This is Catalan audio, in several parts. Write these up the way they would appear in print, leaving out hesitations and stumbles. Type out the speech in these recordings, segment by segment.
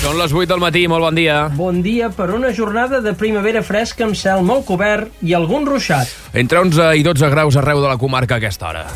Són les 8 del matí, molt bon dia. Bon dia per una jornada de primavera fresca amb cel molt cobert i algun ruixat. Entre 11 i 12 graus arreu de la comarca a aquesta hora.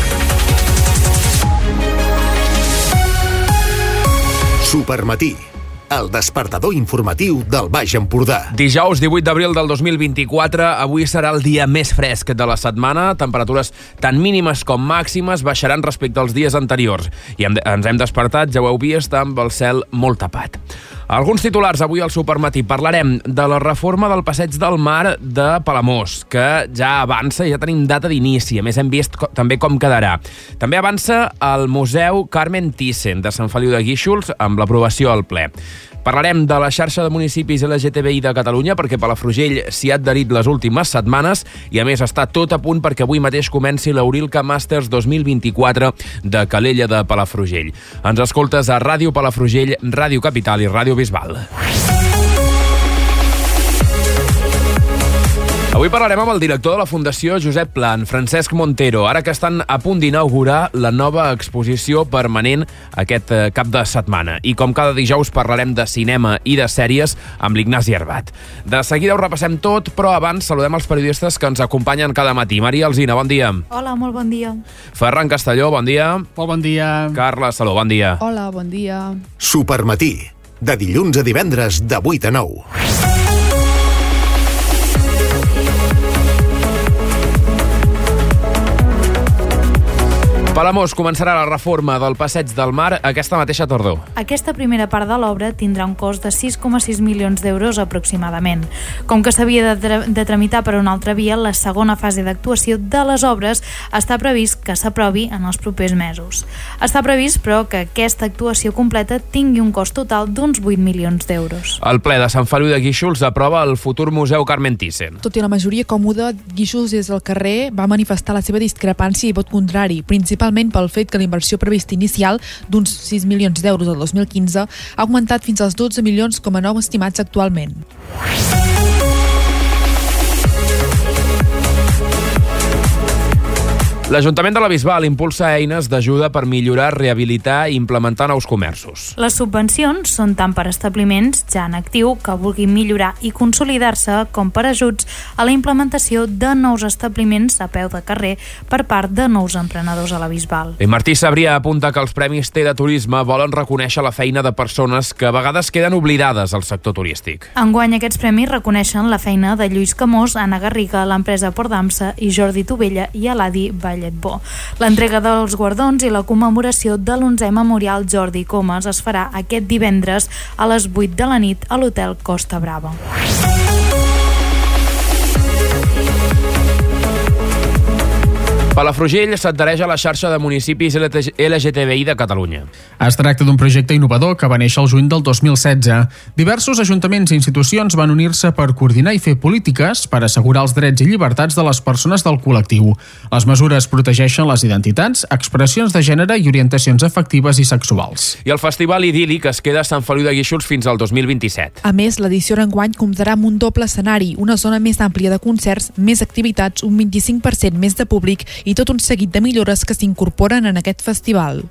Supermatí, el despertador informatiu del Baix Empordà. Dijous 18 d'abril del 2024, avui serà el dia més fresc de la setmana. Temperatures tant mínimes com màximes baixaran respecte als dies anteriors. I ens hem despertat, ja ho heu vist, amb el cel molt tapat. Alguns titulars avui al Supermatí. Parlarem de la reforma del Passeig del Mar de Palamós, que ja avança i ja tenim data d'inici. A més, hem vist també com quedarà. També avança el Museu Carmen Thyssen de Sant Feliu de Guíxols amb l'aprovació al ple. Parlarem de la xarxa de municipis LGTBI de Catalunya perquè Palafrugell s'hi ha adherit les últimes setmanes i a més està tot a punt perquè avui mateix comenci l'Eurilca Masters 2024 de Calella de Palafrugell. Ens escoltes a Ràdio Palafrugell, Ràdio Capital i Ràdio Bisbal. Avui parlarem amb el director de la Fundació Josep Pla, Francesc Montero, ara que estan a punt d'inaugurar la nova exposició permanent aquest cap de setmana. I com cada dijous parlarem de cinema i de sèries amb l'Ignasi Arbat. De seguida ho repassem tot, però abans saludem els periodistes que ens acompanyen cada matí. Maria Alsina, bon dia. Hola, molt bon dia. Ferran Castelló, bon dia. Molt bon dia. Carla Saló, bon dia. Hola, bon dia. Supermatí, de dilluns a divendres de 8 a 9. Palamós començarà la reforma del Passeig del Mar aquesta mateixa tardor. Aquesta primera part de l'obra tindrà un cost de 6,6 milions d'euros aproximadament. Com que s'havia de tramitar per una altra via, la segona fase d'actuació de les obres està previst que s'aprovi en els propers mesos. Està previst, però, que aquesta actuació completa tingui un cost total d'uns 8 milions d'euros. El ple de Sant Feliu de Guíxols aprova el futur Museu Carmen Thyssen. Tot i la majoria còmoda, Guíxols des del carrer va manifestar la seva discrepància i vot contrari, principalment pel fet que la inversió prevista inicial d'uns 6 milions d'euros el 2015 ha augmentat fins als 12 milions com a nou estimats actualment. L'Ajuntament de la Bisbal impulsa eines d'ajuda per millorar, rehabilitar i implementar nous comerços. Les subvencions són tant per establiments ja en actiu que vulguin millorar i consolidar-se com per ajuts a la implementació de nous establiments a peu de carrer per part de nous emprenedors a la Bisbal. I Martí Sabrià apunta que els Premis T de Turisme volen reconèixer la feina de persones que a vegades queden oblidades al sector turístic. Enguany aquests premis reconeixen la feina de Lluís Camós, Anna Garriga, l'empresa Port-d'Amsa i Jordi Tovella i Eladi Valletbó. L'entrega dels guardons i la commemoració de l'11è Memorial Jordi Comas es farà aquest divendres a les 8 de la nit a l'Hotel Costa Brava. Palafrugell s'adhereix a la xarxa de municipis LGTBI de Catalunya. Es tracta d'un projecte innovador que va néixer el juny del 2016. Diversos ajuntaments i institucions van unir-se per coordinar i fer polítiques per assegurar els drets i llibertats de les persones del col·lectiu. Les mesures protegeixen les identitats, expressions de gènere i orientacions afectives i sexuals. I el Festival Idíl·lic es queda a Sant Feliu de Guíxols fins al 2027. A més, l'edició d'enguany comptarà amb un doble escenari, una zona més àmplia de concerts, més activitats, un 25% més de públic i tot un seguit de millores que s'incorporen en aquest festival.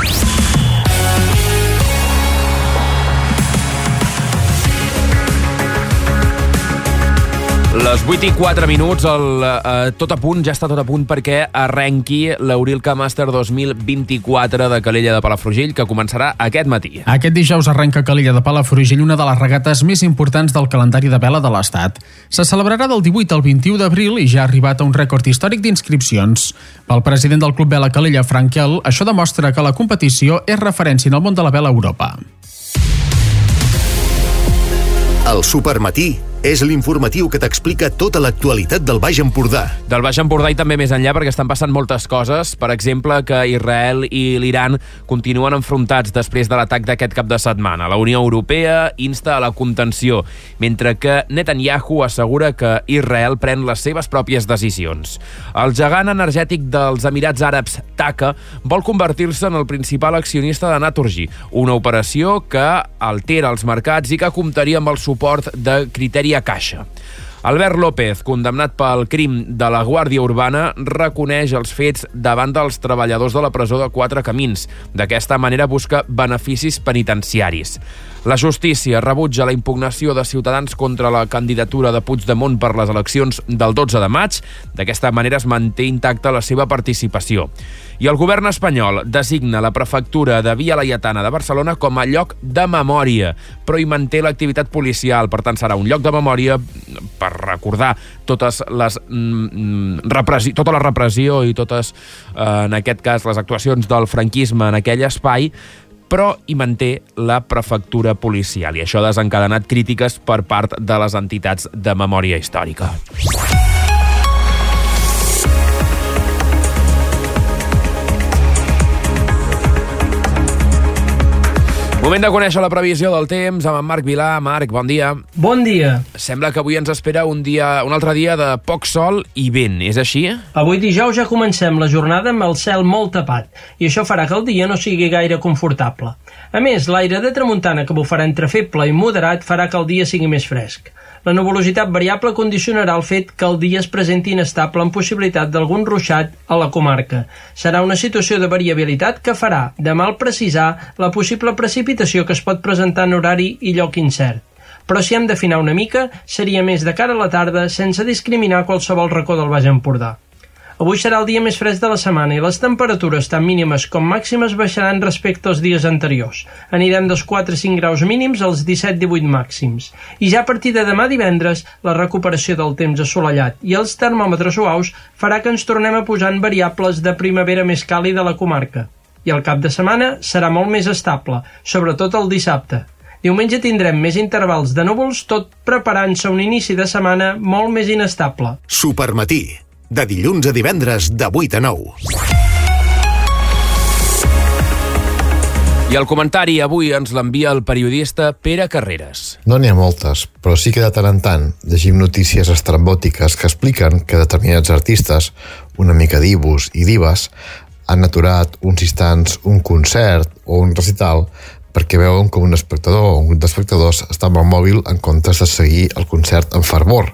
Les 8:04, tot a punt, ja està tot a punt perquè arrenqui l'Eurilca Master 2024 de Calella de Palafrugell, que començarà aquest matí. Aquest dijous arrenca a Calella de Palafrugell una de les regates més importants del calendari de vela de l'Estat. Se celebrarà del 18 al 21 d'abril i ja ha arribat a un rècord històric d'inscripcions. Pel president del Club Vela Calella, Frank Kell, això demostra que la competició és referència en el món de la vela a Europa. El Supermatí és l'informatiu que t'explica tota l'actualitat del Baix Empordà. Del Baix Empordà i també més enllà, perquè estan passant moltes coses. Per exemple, que Israel i l'Iran continuen enfrontats després de l'atac d'aquest cap de setmana. La Unió Europea insta a la contenció, mentre que Netanyahu assegura que Israel pren les seves pròpies decisions. El gegant energètic dels Emirats Àrabs, TAQA, vol convertir-se en el principal accionista de Naturgy, una operació que altera els mercats i que comptaria amb el suport de Criteri a Caixa. Albert López, condemnat pel crim de la Guàrdia Urbana, reconeix els fets davant dels treballadors de la presó de Quatre Camins. D'aquesta manera busca beneficis penitenciaris. La justícia rebutja la impugnació de Ciutadans contra la candidatura de Puigdemont per les eleccions del 12 de maig. D'aquesta manera es manté intacta la seva participació. I el govern espanyol designa la prefectura de Via Laietana de Barcelona com a lloc de memòria, però hi manté l'activitat policial. Per tant, serà un lloc de memòria per recordar tota la repressió i totes, en aquest cas, les actuacions del franquisme en aquell espai, però hi manté la prefectura policial. I això ha desencadenat crítiques per part de les entitats de memòria històrica. Moment de conèixer la previsió del temps amb en Marc Vilà. Marc, bon dia. Bon dia. Sembla que avui ens espera un altre dia de poc sol i vent, és així? Avui dijous ja comencem la jornada amb el cel molt tapat i això farà que el dia no sigui gaire confortable. A més, l'aire de tramuntana que bufarà entre feble i moderat farà que el dia sigui més fresc. La nuvolositat variable condicionarà el fet que el dia es presenti inestable amb possibilitat d'algun ruixat a la comarca. Serà una situació de variabilitat que farà de mal precisar la possible precipitació que es pot presentar en horari i lloc incert. Però si hem d'afinar una mica, seria més de cara a la tarda sense discriminar qualsevol racó del Baix Empordà. Avui serà el dia més fresc de la setmana i les temperatures, tant mínimes com màximes, baixaran respecte als dies anteriors. Anirem dels 4-5 graus mínims als 17-18 màxims. I ja a partir de demà divendres, la recuperació del temps assolellat i els termòmetres suaus farà que ens tornem a posar en variables de primavera més càlida a la comarca. I el cap de setmana serà molt més estable, sobretot el dissabte. Diumenge tindrem més intervals de núvols, tot preparant-se un inici de setmana molt més inestable. Supermatí, de dilluns a divendres de 8 a 9. I el comentari avui ens l'envia el periodista Pere Carreras. No n'hi ha moltes, però sí que de tant en tant llegim notícies estrambòtiques que expliquen que determinats artistes, una mica divos i dives, han aturat uns instants un concert o un recital perquè veuen com un espectador o un grup d'espectadors està amb el mòbil en comptes de seguir el concert amb fervor,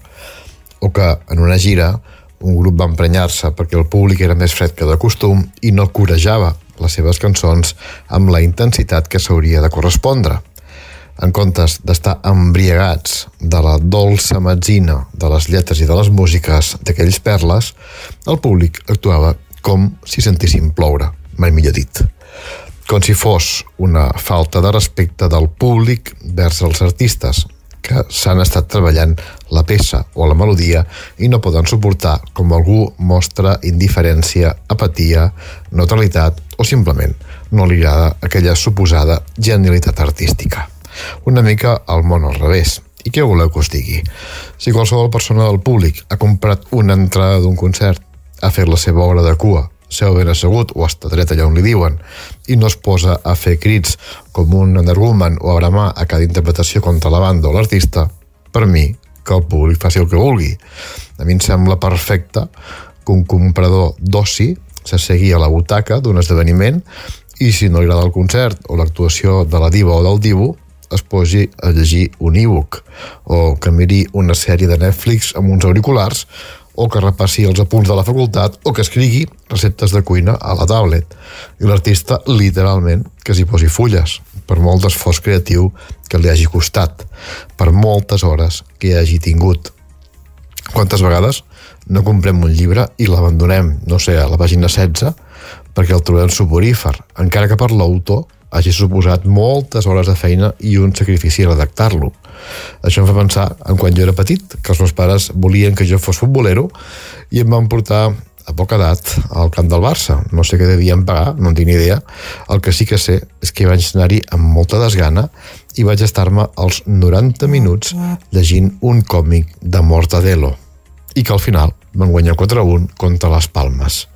o que en una gira un grup va emprenyar-se perquè el públic era més fred que de costum i no corejava les seves cançons amb la intensitat que s'hauria de correspondre. En comptes d'estar embriagats de la dolça metzina de les lletres i de les músiques d'aquells perles, el públic actuava com si sentissin ploure, mai millor dit. Com si fos una falta de respecte del públic vers els artistes, que s'han estat treballant la peça o la melodia i no poden suportar com algú mostra indiferència, apatia, neutralitat o simplement no li agrada aquella suposada genialitat artística. Una mica el món al revés. I què voleu que us digui? Si qualsevol persona del públic ha comprat una entrada d'un concert, ha fet la seva hora de cua, seu ben assegut o està dret allà on li diuen i no es posa a fer crits com un energumen o a bramar a cada interpretació contra la banda o l'artista, per mi, que el públic faci el que vulgui. A mi em sembla perfecte que un comprador d'oci s'assegui a la butaca d'un esdeveniment i si no li agrada el concert o l'actuació de la diva o del divo es posi a llegir un e-book o que miri una sèrie de Netflix amb uns auriculars o que repassi els apunts de la facultat, o que escrigui receptes de cuina a la tablet. I l'artista, literalment, que s'hi posi fulles, per molt d'esforç creatiu que li hagi costat, per moltes hores que hi hagi tingut. Quantes vegades no comprem un llibre i l'abandonem, no sé, a la pàgina 16, perquè el trobem suporífer, encara que per l'autor hagi suposat moltes hores de feina i un sacrifici a redactar-lo. Això em fa pensar en quan jo era petit, que els meus pares volien que jo fos futbolero i em van portar a poca edat al camp del Barça. No sé què devien pagar, no en tinc ni idea. El que sí que sé és que vaig anar-hi amb molta desgana i vaig estar-me els 90 minuts llegint un còmic de Mortadelo i que al final van guanyar 4-1 contra les Palmes.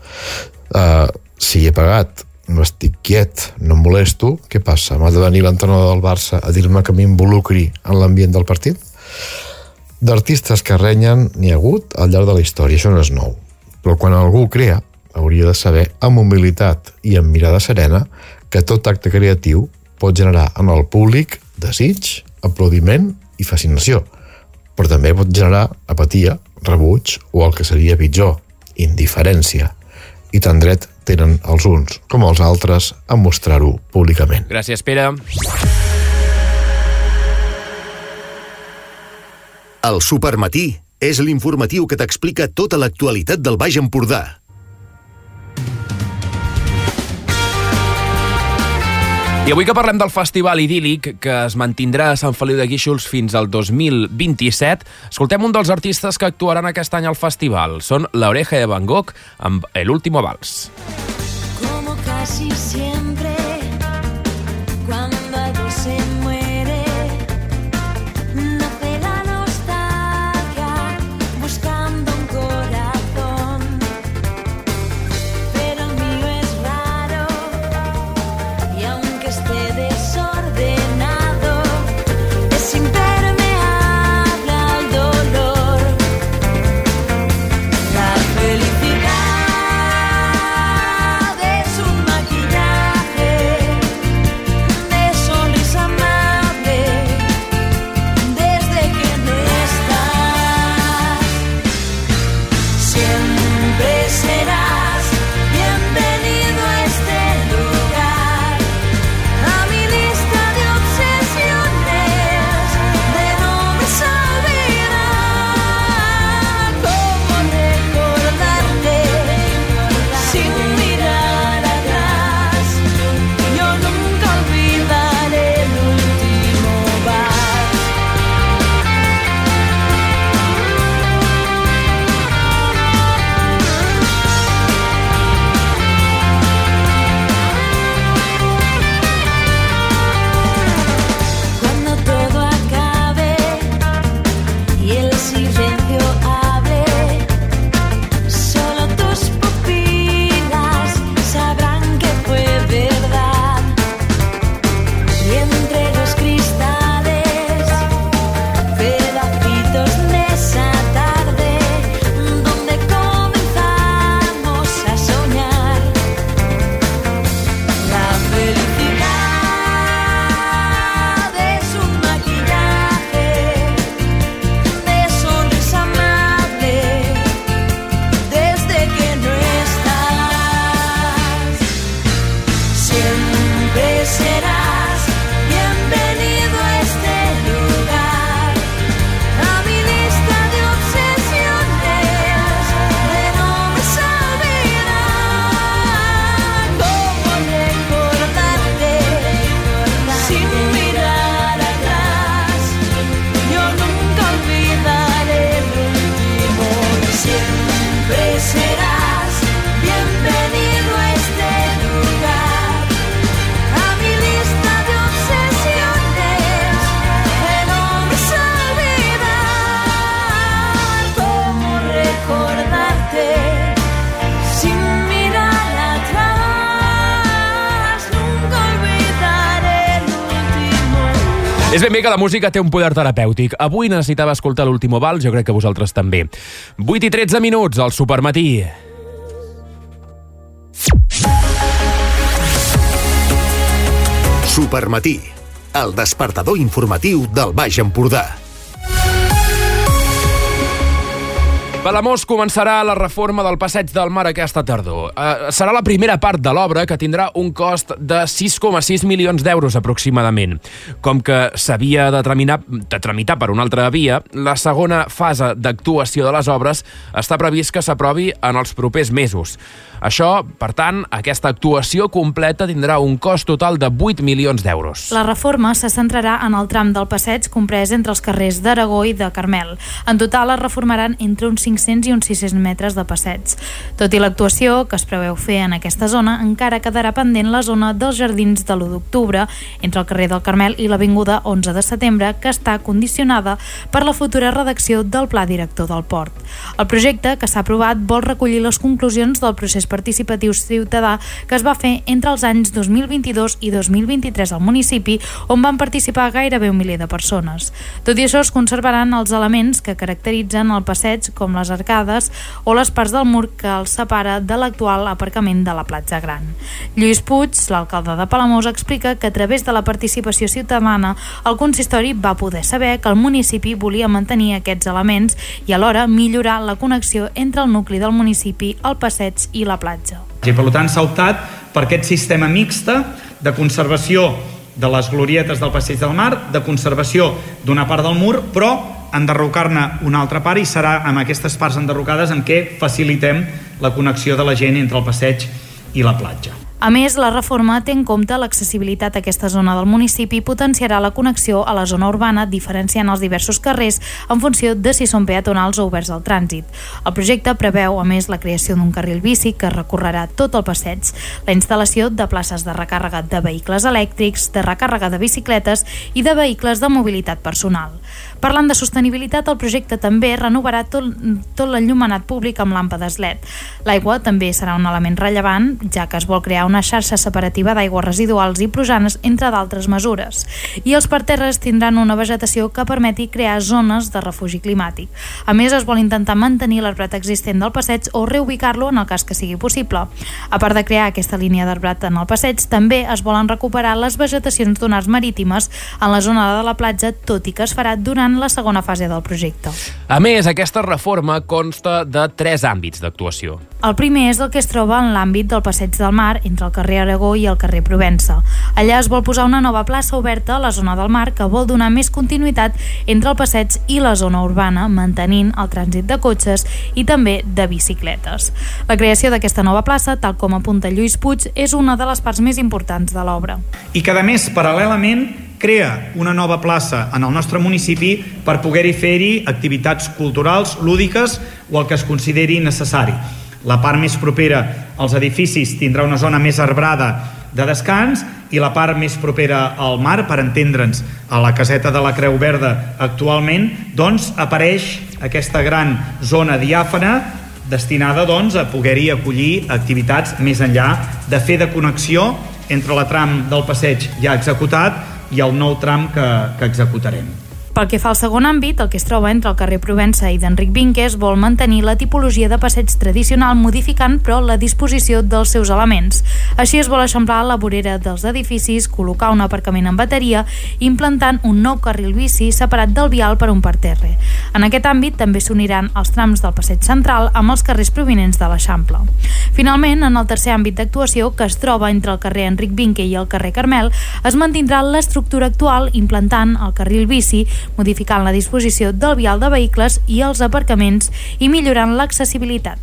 Si he pagat, no estic quiet, no em molesto, què passa? M'ha de venir l'entrenador del Barça a dir-me que m'involucri en l'ambient del partit? D'artistes que renyen n'hi ha hagut al llarg de la història, això no és nou. Però quan algú crea, hauria de saber amb humilitat i amb mirada serena que tot acte creatiu pot generar en el públic desig, aplaudiment i fascinació, però també pot generar apatia, rebuig o el que seria pitjor, indiferència. I tan dret tenen els uns com els altres a mostrar-ho públicament. Gràcies, Pere. El Supermatí és l'informatiu que t'explica tota l'actualitat del Baix Empordà. I avui que parlem del Festival Idíl·lic, que es mantindrà a Sant Feliu de Guíxols fins al 2027, escoltem un dels artistes que actuaran aquest any al festival. Són La Oreja de Van Gogh amb El Último Vals. Como casi siempre, cuando algo se muere, nace la nostalgia buscando un corazón. Pero el mío es raro y aunque esté desordenado, es impermeable al dolor. La felicidad es un maquillaje de sonrisa amable desde que no estás. Siempre serás bienvenido a este lugar, a mi lista de obsesiones, de nombres a olvidar. Cómo recordarte sin mirar atrás. Yo nunca olvidaré el último vals. Cuando todo acabe y el silencio hable, solo tus pupilas sabrán que fue verdad. Y entre los cristales, pedacitos de esa tarde, donde comenzamos a soñar. La felicidad es un maquillaje de sonrisa amable desde que no estás. Siempre serás bienvenido a este lugar, a mi lista de obsesiones, de nombres a olvidar. Cómo recordarte sin mirar atrás. Yo nunca olvidaré el último. Siempre serás bienvenido a este lugar, a mi lista de obsesiones, de nombres a olvidar. Cómo recordarte sin mirar atrás. Nunca olvidaré el último. És ben bé que la música té un poder terapèutic. Avui necessitava escoltar l'Último Vals, jo crec que vosaltres també. 8:13 minuts, al Supermatí. Supermatí, el despertador informatiu del Baix Empordà. Palamós començarà la reforma del Passeig del Mar aquesta tardor. Serà la primera part de l'obra, que tindrà un cost de 6,6 milions d'euros aproximadament. Com que s'havia de tramitar per una altra via, la segona fase d'actuació de les obres està previst que s'aprovi en els propers mesos. Això, per tant, aquesta actuació completa tindrà un cost total de 8 milions d'euros. La reforma se centrarà en el tram del passeig comprès entre els carrers d'Aragó i de Carmel. En total es reformaran entre uns 500 i uns 600 metres de passeig. Tot i l'actuació que es preveu fer en aquesta zona, encara quedarà pendent la zona dels jardins de l'1 d'octubre, entre el carrer del Carmel i l'avinguda 11 de setembre, que està condicionada per la futura redacció del Pla Director del Port. El projecte, que s'ha aprovat, vol recollir les conclusions del procés participatiu ciutadà que es va fer entre els anys 2022 i 2023 al municipi, on van participar gairebé 1 miler de persones. Tot i això, es conservaran els elements que caracteritzen el passeig, com les arcades o les parts del mur que el separa de l'actual aparcament de la Platja Gran. Lluís Puig, l'alcalde de Palamós, explica que a través de la participació ciutadana el consistori va poder saber que el municipi volia mantenir aquests elements i alhora millorar la connexió entre el nucli del municipi, el passeig i la platja. I per tant s'ha optat per aquest sistema mixte de conservació de les glorietes del Passeig del Mar, de conservació d'una part del mur, però enderrocar-ne una altra part, i serà amb aquestes parts enderrocades en què facilitem la connexió de la gent entre el passeig i la platja. A més, la reforma té en compte l'accessibilitat a aquesta zona del municipi i potenciarà la connexió a la zona urbana, diferenciant els diversos carrers en funció de si són peatonals o oberts al trànsit. El projecte preveu, a més, la creació d'un carril bici que recorrerà tot el passeig, la instal·lació de places de recàrrega de vehicles elèctrics, de recàrrega de bicicletes i de vehicles de mobilitat personal. Parlant de sostenibilitat, el projecte també renovarà tot l'enllumenat públic amb làmpades LED. L'aigua també serà un element rellevant, ja que es vol crear una xarxa separativa d'aigües residuals i plujanes, entre d'altres mesures. I els parterres tindran una vegetació que permeti crear zones de refugi climàtic. A més, es vol intentar mantenir l'arbrat existent del passeig o reubicar-lo en el cas que sigui possible. A part de crear aquesta línia d'arbrat en el passeig, també es volen recuperar les vegetacions dunars marítimes en la zona de la platja, tot i que es farà durant la segona fase del projecte. A més, aquesta reforma consta de 3 àmbits d'actuació. El primer és el que es troba en l'àmbit del Passeig del Mar, entre el carrer Aragó i el carrer Provença. Allà es vol posar una nova plaça oberta a la zona del mar que vol donar més continuïtat entre el passeig i la zona urbana, mantenint el trànsit de cotxes i també de bicicletes. La creació d'aquesta nova plaça, tal com apunta Lluís Puig, és una de les parts més importants de l'obra. I que, a més, paral·lelament, crea una nova plaça en el nostre municipi per poder-hi fer-hi activitats culturals, lúdiques o el que es consideri necessari. La part més propera als edificis tindrà una zona més arbrada de descans i la part més propera al mar, per entendre'ns, a la caseta de la Creu Verda actualment, doncs apareix aquesta gran zona diàfana destinada doncs a poder-hi acollir activitats més enllà de fer de connexió entre la tram del passeig ja executat i el nou tram que executarem. Pel que fa al segon àmbit, el que es troba entre el carrer Provença i d'Enric Vinques, vol mantenir la tipologia de passeig tradicional, modificant, però, la disposició dels seus elements. Així es vol eixamplar la vorera dels edificis, col·locar un aparcament en bateria, implantant un nou carril bici separat del vial per un parterre. En aquest àmbit també s'uniran els trams del passeig central amb els carrers provinents de l'Eixample. Finalment, en el tercer àmbit d'actuació, que es troba entre el carrer Enric Vinque i el carrer Carmel, es mantindrà l'estructura actual implantant el carril bici, modificant la disposició del vial de vehicles i els aparcaments i millorant l'accessibilitat.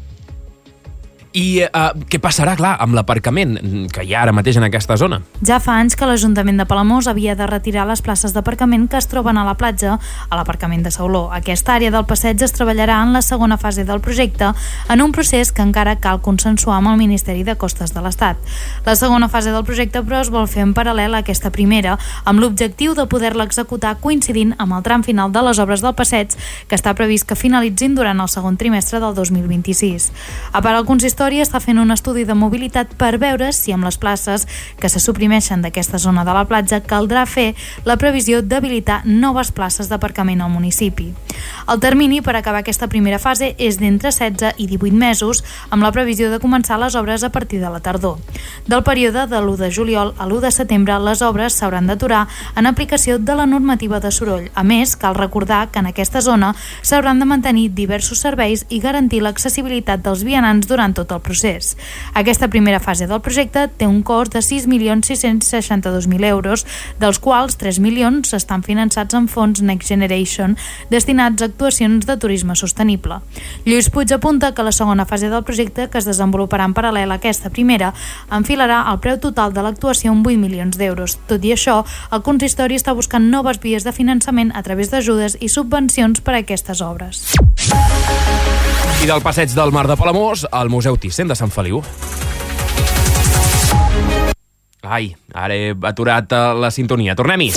I què passarà, clar, amb l'aparcament que hi ha ara mateix en aquesta zona? Ja fa anys que l'Ajuntament de Palamós havia de retirar les places d'aparcament que es troben a la platja, a l'aparcament de Sauló. Aquesta àrea del passeig es treballarà en la segona fase del projecte, en un procés que encara cal consensuar amb el Ministeri de Costes de l'Estat. La segona fase del projecte, però, es vol fer en paral·lel a aquesta primera, amb l'objectiu de poder-la executar coincidint amb el tram final de les obres del passeig, que està previst que finalitzin durant el segon trimestre del 2026. A part, el consistori està fent un estudi de mobilitat per veure si amb les places que se suprimeixen d'aquesta zona de la platja caldrà fer la previsió d'habilitar noves places d'aparcament al municipi. El termini per acabar aquesta primera fase és d'entre 16 i 18 mesos, amb la previsió de començar les obres a partir de la tardor. Del període de l'1 de juliol a l'1 de setembre, les obres s'hauran d'aturar en aplicació de la normativa de soroll. A més, cal recordar que en aquesta zona s'hauran de mantenir diversos serveis i garantir l'accessibilitat dels vianants durant tot el procés. Aquesta primera fase del projecte té un cost de 6.662.000 euros, dels quals 3 milions estan finançats en fons Next Generation destinats a actuacions de turisme sostenible. Lluís Puig apunta que la segona fase del projecte, que es desenvoluparà en paral·lel a aquesta primera, enfilarà el preu total de l'actuació en 8 milions d'euros. Tot i això, el consistori està buscant noves vies de finançament a través d'ajudes i subvencions per a aquestes obres. I del passeig del Mar de Palamós al Museu Thyssen de Sant Feliu. Ai, ara he aturat la sintonia. Tornem-hi.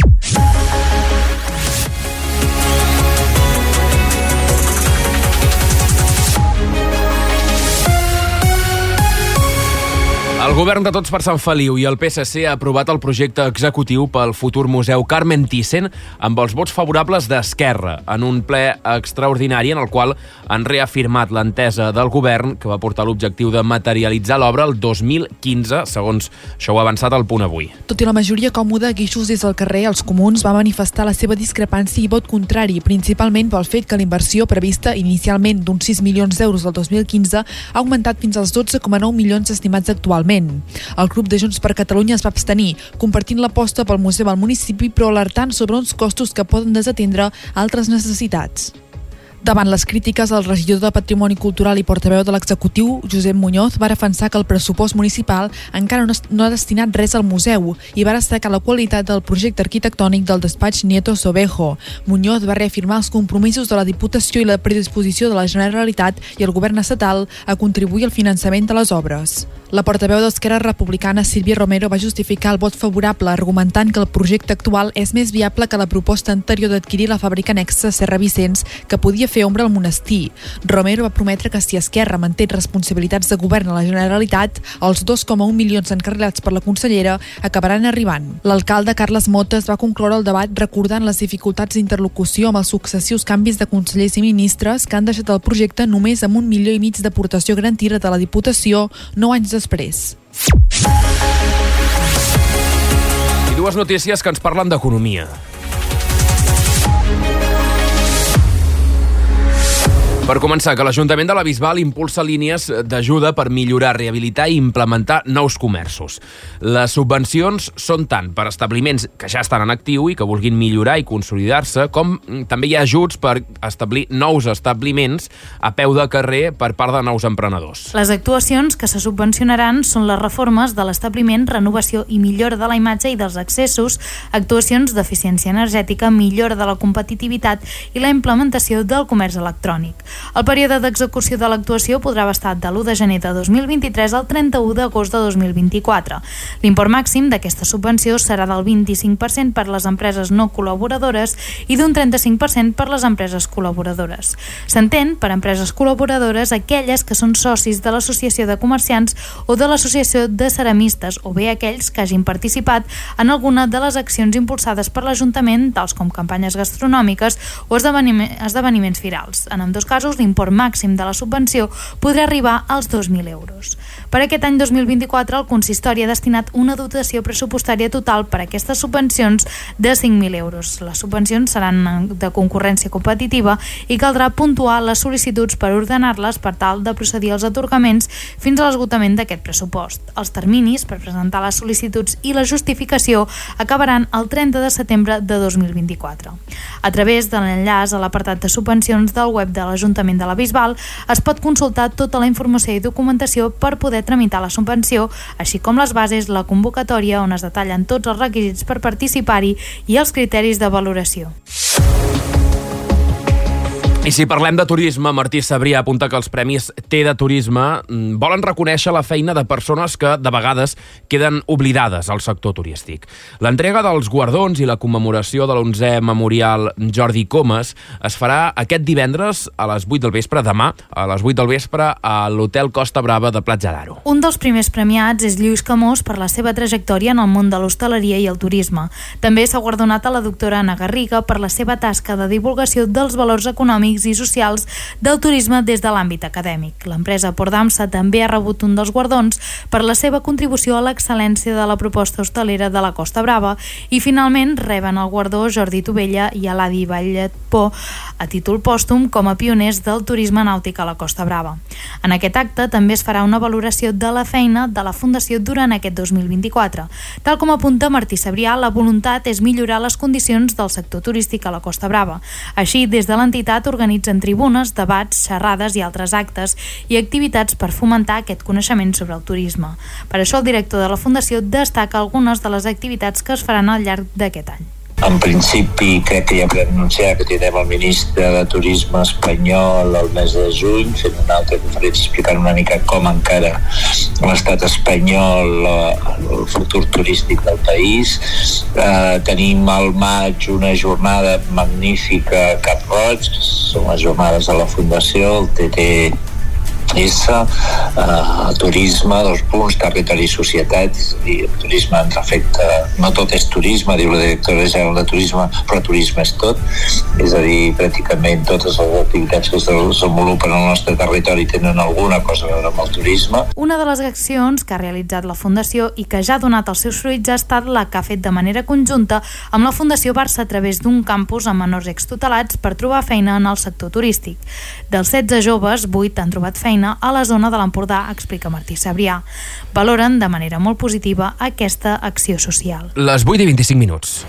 El govern de Tots per Sant Feliu i el PSC ha aprovat el projecte executiu pel futur museu Carmen Thyssen amb els vots favorables d'Esquerra en un ple extraordinari en el qual han reafirmat l'entesa del govern que va portar l'objectiu de materialitzar l'obra el 2015, segons això ho ha avançat al Punt Avui. Tot i la majoria còmoda, Guixos des del carrer, els comuns va manifestar la seva discrepància i vot contrari, principalment pel fet que la inversió prevista inicialment d'uns 6 milions d'euros del 2015 ha augmentat fins als 12,9 milions estimats actualment. El grup de Junts per Catalunya es va abstenir, compartint l'aposta pel museu al municipi, però alertant sobre uns costos que poden desatendre altres necessitats. Davant les crítiques, el regidor de Patrimoni Cultural i portaveu de l'executiu, Josep Muñoz, va defensar que el pressupost municipal encara no ha destinat res al museu i va destacar la qualitat del projecte arquitectònic del despatx Nieto Sobejo. Muñoz va reafirmar els compromisos de la Diputació i la predisposició de la Generalitat i el govern estatal a contribuir al finançament de les obres. La portaveu d'Esquerra Republicana, Sílvia Romero, va justificar el vot favorable argumentant que el projecte actual és més viable que la proposta anterior d'adquirir la fàbrica anexa Serra Vicenç, que podia fer ombra al monestir. Romero va prometre que si Esquerra manté responsabilitats de govern a la Generalitat, els 2,1 milions encarrilats per la consellera acabaran arribant. L'alcalde Carles Motes va concloure el debat recordant les dificultats d'interlocució amb els successius canvis de consellers i ministres que han deixat el projecte només amb 1,5 milions d'aportació garantida de la Diputació 9 anys després. I dues notícies que ens parlen d'economia. Per començar, que l'Ajuntament de la Bisbal impulsa línies d'ajuda per millorar, rehabilitar i implementar nous comerços. Les subvencions són tant per establiments que ja estan en actiu i que vulguin millorar i consolidar-se, com també hi ha ajuts per establir nous establiments a peu de carrer per part de nous emprenedors. Les actuacions que se subvencionaran són les reformes de l'establiment, renovació i millora de la imatge i dels accessos, actuacions d'eficiència energètica, millora de la competitivitat i la implementació del comerç electrònic. El període d'execució de l'actuació podrà abastar de l'1 de gener de 2023 al 31 d'agost de 2024. L'import màxim d'aquesta subvenció serà del 25% per les empreses no col·laboradores i d'un 35% per les empreses col·laboradores. S'entén per empreses col·laboradores aquelles que són socis de l'Associació de Comerciants o de l'Associació de Ceramistes, o bé aquells que hagin participat en alguna de les accions impulsades per l'Ajuntament, tals com campanyes gastronòmiques o esdeveniments firals. En ambdós casos, l'import màxim de la subvenció podrà arribar als 2.000 euros. Per aquest any 2024, el consistori ha destinat una dotació pressupostària total per a aquestes subvencions de 5.000 euros. Les subvencions seran de concurrència competitiva i caldrà puntuar les sol·licituds per ordenar-les per tal de procedir als atorgaments fins a l'esgotament d'aquest pressupost. Els terminis per presentar les sol·licituds i la justificació acabaran el 30 de setembre de 2024. A través de l'enllaç a l'apartat de subvencions del web de l'Ajuntament de la Bisbal es pot consultar tota la informació i documentació per poder tramitar la subvenció, així com les bases, la convocatòria on es detallen tots els requisits per participar-hi i els criteris de valoració. I si parlem de turisme, Martí Sabrià apunta que els Premis T de Turisme volen reconèixer la feina de persones que, de vegades, queden oblidades al sector turístic. L'entrega dels guardons i la commemoració de l'11è Memorial Jordi Comas es farà aquest divendres a les 8 del vespre, demà, a les 8 del vespre, a l'Hotel Costa Brava de Platja d'Aro. Un dels primers premiats és Lluís Camós per la seva trajectòria en el món de l'hostaleria i el turisme. També s'ha guardonat a la doctora Anna Garriga per la seva tasca de divulgació dels valors econòmics i socials del turisme des de l'àmbit acadèmic. L'empresa Port d'Amsa també ha rebut un dels guardons per la seva contribució a l'excel·lència de la proposta hostalera de la Costa Brava i finalment reben el guardó Jordi Tovella i Eladi Valletpó a títol pòstum com a pioners del turisme nàutic a la Costa Brava. En aquest acte també es farà una valoració de la feina de la Fundació durant aquest 2024. Tal com apunta Martí Sabrià, la voluntat és millorar les condicions del sector turístic a la Costa Brava. Així, des de l'entitat organitzen tribunes, debats, xerrades i altres actes i activitats per fomentar aquest coneixement sobre el turisme. Per això el director de la Fundació destaca algunes de les activitats que es faran al llarg d'aquest any. En principi, crec que ja podem anunciar que tindrem el ministre de Turisme espanyol el mes de juny, fent una altra conferència explicant una mica com encara l'estat espanyol el futur turístic del país. Tenim al maig una jornada magnífica a Cap Roig, que són les jornades de la Fundació, el TT és turisme, territori i societat, i el turisme ens afecta, no tot és turisme, diu la directora general de turisme, però turisme és tot, és a dir, pràcticament totes les activitats que es desenvolupen al nostre territori tenen alguna cosa a veure amb el turisme. Una de les accions que ha realitzat la Fundació i que ja ha donat els seus fruits ha estat la que ha fet de manera conjunta amb la Fundació Barça a través d'un campus amb menors extutelats per trobar feina en el sector turístic. Dels 16 joves, 8 han trobat feina a la zona de l'Empordà, explica Martí Sabrià. Valoren de manera molt positiva aquesta acció social. Les 8:25.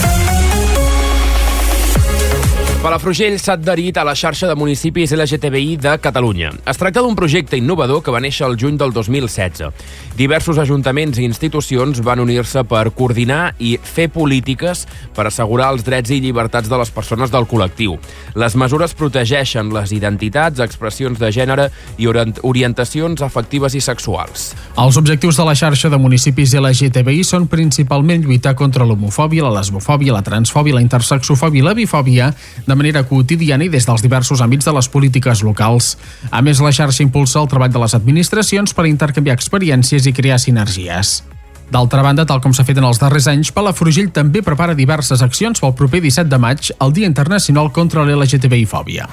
Palafrugell s'ha adherit a la xarxa de municipis LGTBI de Catalunya. Es tracta d'un projecte innovador que va néixer el juny del 2016. Diversos ajuntaments i institucions van unir-se per coordinar i fer polítiques per assegurar els drets i llibertats de les persones del col·lectiu. Les mesures protegeixen les identitats, expressions de gènere i orientacions afectives i sexuals. Els objectius de la xarxa de municipis LGTBI són principalment lluitar contra l'homofòbia, la lesbofòbia, la transfòbia, la intersexofòbia i la bifòbia de manera quotidiana i des dels diversos àmbits de les polítiques locals. A més, la xarxa impulsa el treball de les administracions per intercanviar experiències i crear sinergies. D'altra banda, tal com s'ha fet en els darrers anys, Palafrugell també prepara diverses accions pel proper 17 de maig, el Dia Internacional contra l'LGTBI-fòbia.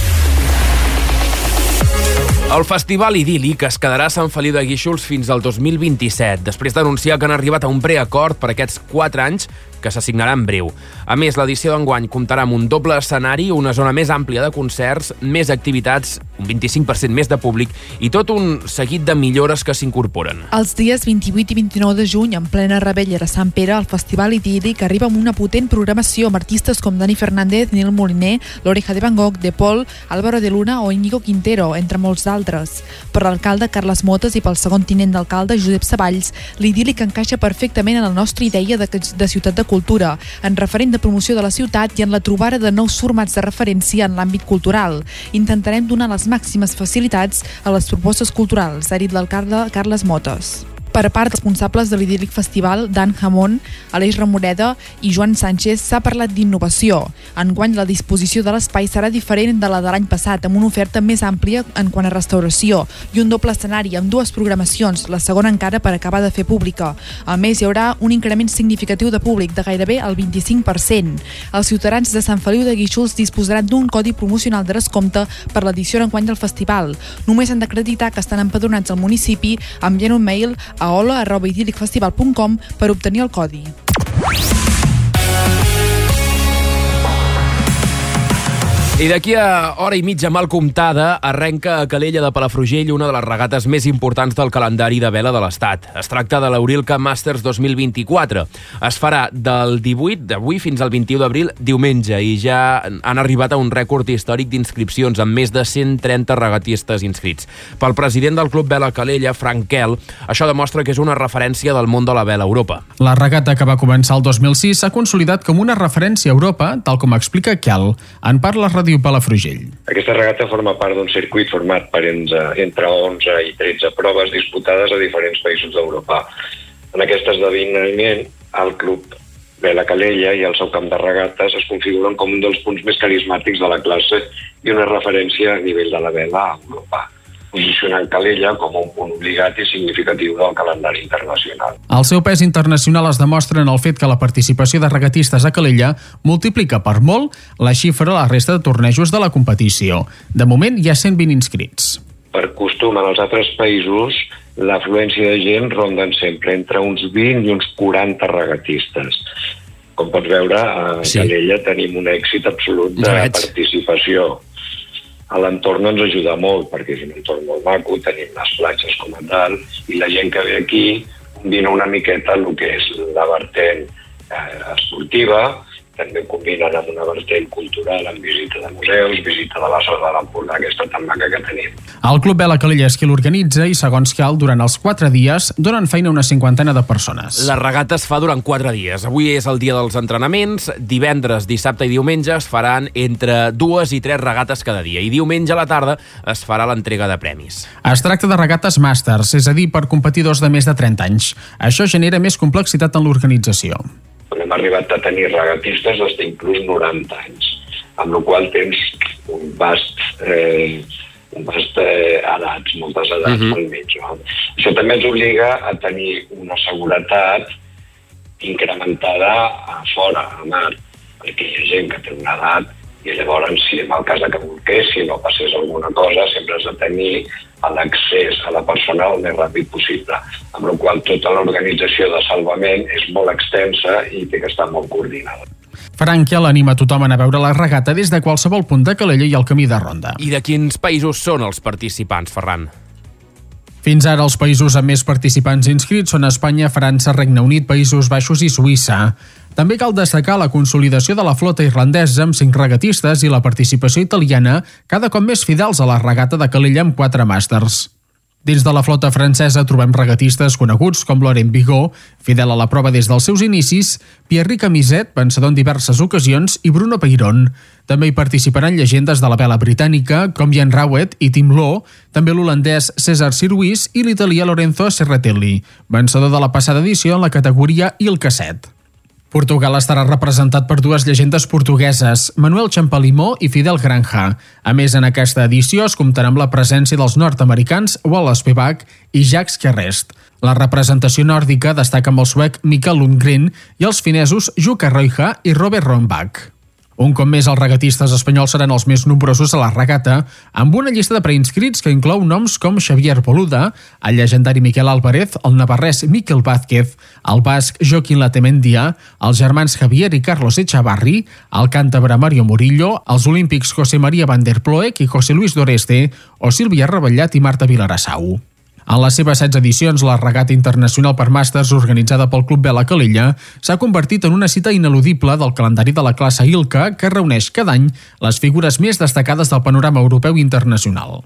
El Festival Idíl·lic es quedarà a Sant Feliu de Guíxols fins al 2027, després d'anunciar que han arribat a un preacord per aquests 4 anys que s'assignarà en breu. A més, l'edició d'enguany comptarà amb un doble escenari, una zona més àmplia de concerts, més activitats, un 25% més de públic i tot un seguit de millores que s'incorporen. Els dies 28 i 29 de juny, en plena revetlla de Sant Pere, el Festival Idíl·lic arriba amb una potent programació amb artistes com Dani Fernández, Nil Moliner, l'Oreja de Van Gogh, De Paul, Álvaro de Luna o Íñigo Quintero, entre molts d'altres. Per l'alcalde Carles Motes i pel segon tinent d'alcalde Josep Savalls, l'Idíl·lic encaixa perfectament en la nostra idea de ciutat de cultura, en referent de promoció de la ciutat i en la trobada de nous formats de referència en l'àmbit cultural. Intentarem donar les màximes facilitats a les propostes culturals, ha dit l'alcalde Carles Motes. Per part dels responsables de l'Idíl·lic Festival, Dan Jamón, Aleix Ramoreda i Joan Sánchez, s'ha parlat d'innovació. Enguany, la disposició de l'espai serà diferent de la de l'any passat, amb una oferta més àmplia en quant a restauració i un doble escenari amb 2 programacions, la segona encara per acabar de fer pública. A més, hi haurà un increment significatiu de públic de gairebé el 25%. Els ciutadans de Sant Feliu de Guíxols disposaran d'un codi promocional de descompte per l'edició d'enguany del festival. Només han d'acreditar que estan empadronats al municipi enviant un mail a hola@idillicfestival.com per obtenir el codi. I d'aquí a hora i mitja mal comptada arrenca a Calella de Palafrugell una de les regates més importants del calendari de vela de l'Estat. Es tracta de l'Eurilca Masters 2024. Es farà del 18 d'avui fins al 21 d'abril diumenge i ja han arribat a un rècord històric d'inscripcions amb més de 130 regatistes inscrits. Pel president del Club Vela Calella, Frank Kell, això demostra que és una referència del món de la vela a Europa. La regata, que va començar el 2006, s'ha consolidat com una referència a Europa, tal com explica Kell. En parla Ràdio Palafrugell. Aquesta regata forma part d'un circuit format per entre 11 i 13 proves disputades a diferents països d'Europa. En aquest esdeveniment, el Club Vela Calella i el seu camp de regates es configuren com un dels punts més carismàtics de la classe i una referència a nivell de la vela a Europa, posicionant Calella com un punt obligat i significatiu del calendari internacional. El seu pes internacional es demostra en el fet que la participació de regatistes a Calella multiplica per molt la xifra a la resta de tornejos de la competició. De moment hi ha 120 inscrits. Per costum, en els altres països, l'afluència de gent ronden sempre entre uns 20 i uns 40 regatistes. Com pots veure, a Calella tenim un èxit absolut de participació. A l'entorn ens ajuda molt, perquè és un entorn molt maco, tenim les platges com a dalt, i la gent que ve aquí combina una miqueta el que és la vertent esportiva, també combinen amb una vertent cultural, amb visita de museus, visita de la Sala de l'Empordà, aquesta tan maca que tenim. El Club Vela Calella és qui l'organitza i, segons Cal, durant els 4 dies donen feina a una 50 de persones. La regata es fa durant 4 dies. Avui és el dia dels entrenaments, divendres, dissabte i diumenge es faran entre 2 i 3 regates cada dia i diumenge a la tarda es farà l'entrega de premis. Es tracta de regates màsters, és a dir, per competidors de més de 30 anys. Això genera més complexitat en l'organització. Hem arribat a tenir regatistes des d'inclús 90 anys, amb la qual tens un vast edats, moltes edats al mig. No? Això també ens obliga a tenir una seguretat incrementada a fora, a mar, perquè hi ha gent que té una edat i llavors, si en el cas que volguessin o passés alguna cosa, sempre has de tenir l'accés a la persona el més ràpid possible. Amb la qual tota l'organització de salvament és molt extensa i té que estar molt coordinada. Frankel anima tothom a anar a veure la regata des de qualsevol punt de Calella i el camí de Ronda. I de quins països són els participants, Ferran? Fins ara, els països amb més participants inscrits són Espanya, França, Regne Unit, Països Baixos i Suïssa. També cal destacar la consolidació de la flota irlandesa amb 5 regatistes i la participació italiana cada cop més fidels a la regata de Calella amb 4 màsters. Dins de la flota francesa trobem regatistes coneguts com Laurent Bigot, fidel a la prova des dels seus inicis, Pierre Camiset, vencedor en diverses ocasions, i Bruno Peyron. També hi participaran llegendes de la vela britànica com Jan Rowett i Tim Law, també l'holandès César Sirruís i l'italià Lorenzo Serratelli, vencedor de la passada edició en la categoria Il-Casset. Portugal estarà representat per 2 llegendes portugueses, Manuel Champalimó i Fidel Granja. A més, en aquesta edició es comptarà amb la presència dels nord-americans Wallace Spivak i Jacques Kerrest. La representació nòrdica destaca amb el suec Mikael Lundgren i els finesos Jukka Roija i Robert Rombach. Un cop més, els regatistes espanyols seran els més nombrosos a la regata, amb una llista de preinscrits que inclou noms com Xavier Boluda, el llegendari Miquel Álvarez, el navarrès Miquel Vázquez, el basc Joaquín Latemendia, els germans Javier i Carlos Echavarri, el càntabre Mario Murillo, els olímpics José María Van der Ploeg i José Luis Doreste, o Sílvia Reballat i Marta Vilarassau. En les seves 16 edicions, la regata internacional per màsters organitzada pel Club Vela Calella s'ha convertit en una cita ineludible del calendari de la classe ILCA que reuneix cada any les figures més destacades del panorama europeu i internacional.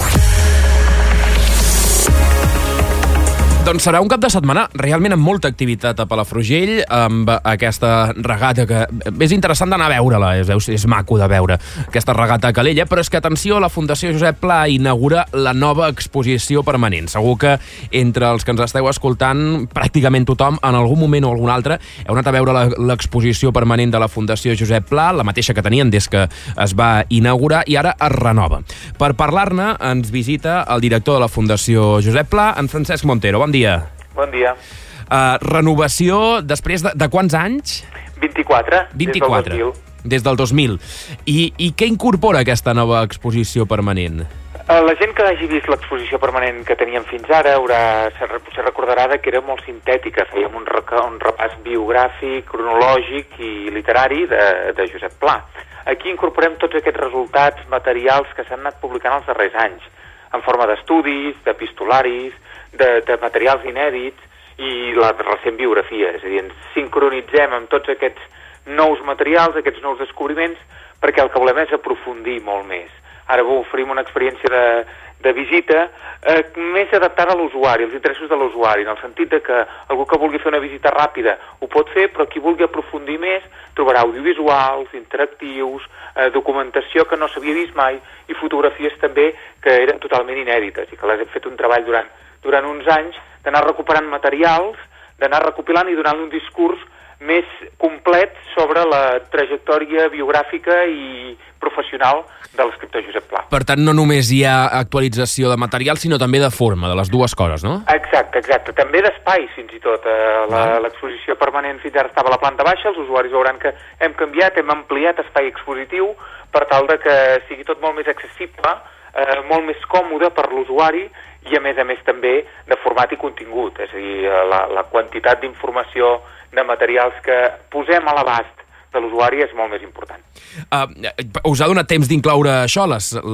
Doncs serà un cap de setmana realment amb molta activitat a Palafrugell, amb aquesta regata que és interessant d'anar a veure-la, és maco de veure aquesta regata a Calella, però és que, atenció, la Fundació Josep Pla inaugura la nova exposició permanent. Segur que entre els que ens esteu escoltant, pràcticament tothom, en algun moment o algun altre, heu anat a veure l'exposició permanent de la Fundació Josep Pla, la mateixa que tenien des que es va inaugurar, i ara es renova. Per parlar-ne ens visita el director de la Fundació Josep Pla, en Francesc Montero. Bon dia. Bon dia. Renovació després de quants anys? 24. 24. Des del 2000. I què incorpora aquesta nova exposició permanent? La gent que hagi vist l'exposició permanent que teníem fins ara potser recordarà que era molt sintètica. Fèiem un repàs biogràfic, cronològic i literari de Josep Pla. Aquí incorporem tots aquests resultats materials que s'han anat publicant els darrers anys, en forma d'estudis, d'epistolaris, de materials inèdits i la recent biografia. És a dir, ens sincronitzem amb tots aquests nous materials, aquests nous descobriments, perquè el que volem és aprofundir molt més. Ara oferim una experiència de visita més adaptada a l'usuari, als interessos de l'usuari, en el sentit de que algú que vulgui fer una visita ràpida ho pot fer, però qui vulgui aprofundir més trobarà audiovisuals, interactius, documentació que no s'havia vist mai i fotografies també que eren totalment inèdites i que les hem fet un treball durant uns anys d'anar recuperant materials, d'anar recopilant i donant un discurs més complet sobre la trajectòria biogràfica i professional de l'escriptor Josep Pla. Per tant, no només hi ha actualització de material, sinó també de forma, de les dues coses, no? Exacte. També d'espai, fins i tot. L'exposició permanent fins ara estava a la planta baixa, els usuaris veuran que hem canviat, hem ampliat espai expositiu per tal de que sigui tot molt més accessible, molt més còmode per l'usuari i a més també de format i contingut, és a dir, la quantitat d'informació de materials que posem a l'abast de l'usuari és molt més important. Us ha donat temps d'incloure això,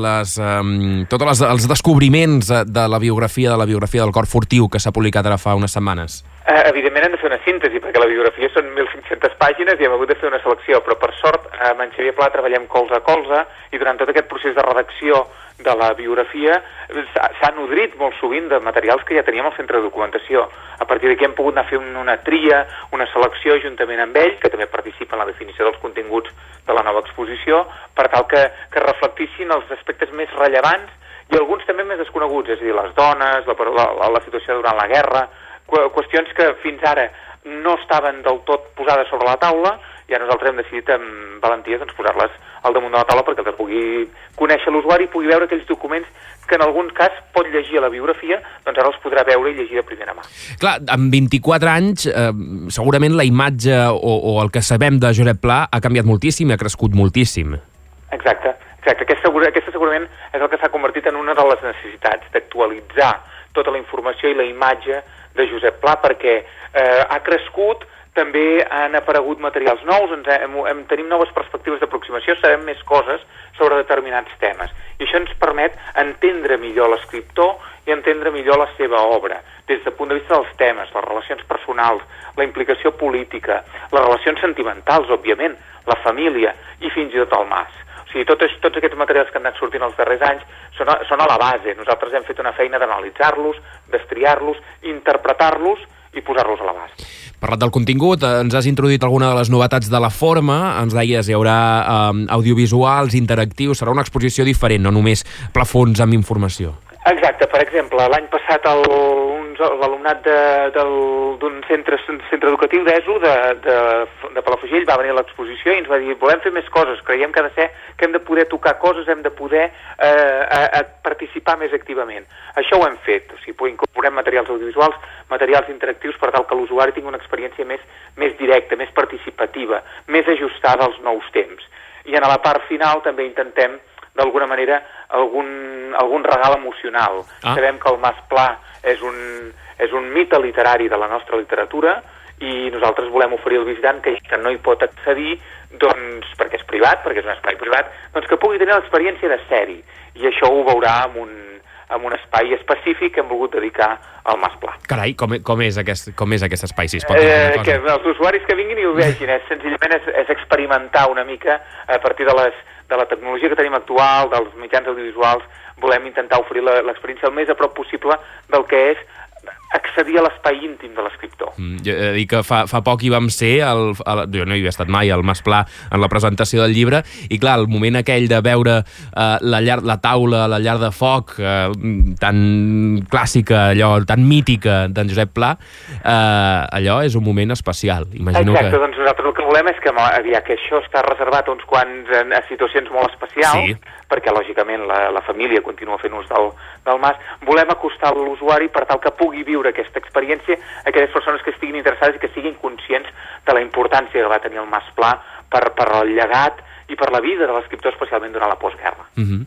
tots els descobriments de la biografia del cor furtiu que s'ha publicat ara fa unes setmanes? Evidentment hem de fer una síntesi, perquè la biografia són 1.500 pàgines i hem hagut de fer una selecció, però per sort amb en Xavier Pla treballem colze a colze i durant tot aquest procés de redacció de la biografia s'ha nodrit molt sovint de materials que ja teníem al centre de documentació. A partir d'aquí hem pogut anar fent una tria, una selecció juntament amb ell, que també participa en la definició dels continguts de la nova exposició, per tal que reflectissin els aspectes més rellevants i alguns també més desconeguts, és a dir, les dones, la situació durant la guerra, qüestions que fins ara no estaven del tot posades sobre la taula i ara nosaltres hem decidit amb valentia posar-les al damunt de la taula perquè el pugui conèixer l'usuari i pugui veure aquells documents que en algun cas pot llegir a la biografia, doncs ara els podrà veure i llegir de primera mà. Clar, amb 24 anys, segurament la imatge o el que sabem de Josep Pla ha canviat moltíssim i ha crescut moltíssim. Exacte. Aquesta segurament és el que s'ha convertit en una de les necessitats d'actualitzar tota la informació i la imatge de Josep Pla perquè ha crescut, també han aparegut materials nous, tenim noves perspectives d'aproximació, sabem més coses sobre determinats temes. I això ens permet entendre millor l'escriptor i entendre millor la seva obra, des del punt de vista dels temes, les relacions personals, la implicació política, les relacions sentimentals, òbviament, la família i fins i tot el mas. O sigui, tots aquests materials que han anat sortint els darrers anys són a la base. Nosaltres hem fet una feina d'analitzar-los, destriar-los, interpretar-los i posar-los a l'abast. Parlat del contingut, ens has introduït alguna de les novetats de la forma, ens deies hi haurà audiovisuals, interactius, serà una exposició diferent, no només plafons amb informació. Exacte, per exemple, l'any passat l'alumnat d'un centre educatiu d'ESO de Palafrugell va venir a l'exposició i ens va dir volem fer més coses, creiem que hem de poder tocar coses, hem de poder participar més activament. Això ho hem fet, o sigui, incorporem materials audiovisuals, materials interactius per tal que l'usuari tingui una experiència més directa, més participativa, més ajustada als nous temps. I en la part final també intentem d'alguna manera algun regal emocional. Sabem que el Mas Pla és un mite literari de la nostra literatura i nosaltres volem oferir al visitant que no hi pot accedir doncs, perquè és privat, perquè és un espai privat, doncs que pugui tenir l'experiència de ser-hi. I això ho veurà en un espai específic que hem volgut dedicar al Mas Pla. Carai, com és aquest espai, si es pot dir una cosa? Que els usuaris que vinguin i ho vegin, senzillament és experimentar una mica a partir de la tecnologia que tenim actual, dels mitjans audiovisuals, volem intentar oferir l'experiència el més a prop possible del que és accedir a l'espai íntim de l'escriptor. Jo he de dir que fa poc hi vam ser, jo no hi havia estat mai, al Mas Pla, en la presentació del llibre, i clar, el moment aquell de veure la taula, la llar de foc, tan clàssica, allò, tan mítica d'en Josep Pla, allò és un moment especial. Exacte, doncs nosaltres el que volem és que això està reservat a uns quants a situacions molt especials, perquè lògicament la família continua fent ús del Mas, volem acostar l'usuari per tal que pugui viure aquesta experiència a aquelles persones que estiguin interessades i que siguin conscients de la importància que va tenir el Mas Pla per el llegat i per la vida de l'escriptor, especialment durant la postguerra.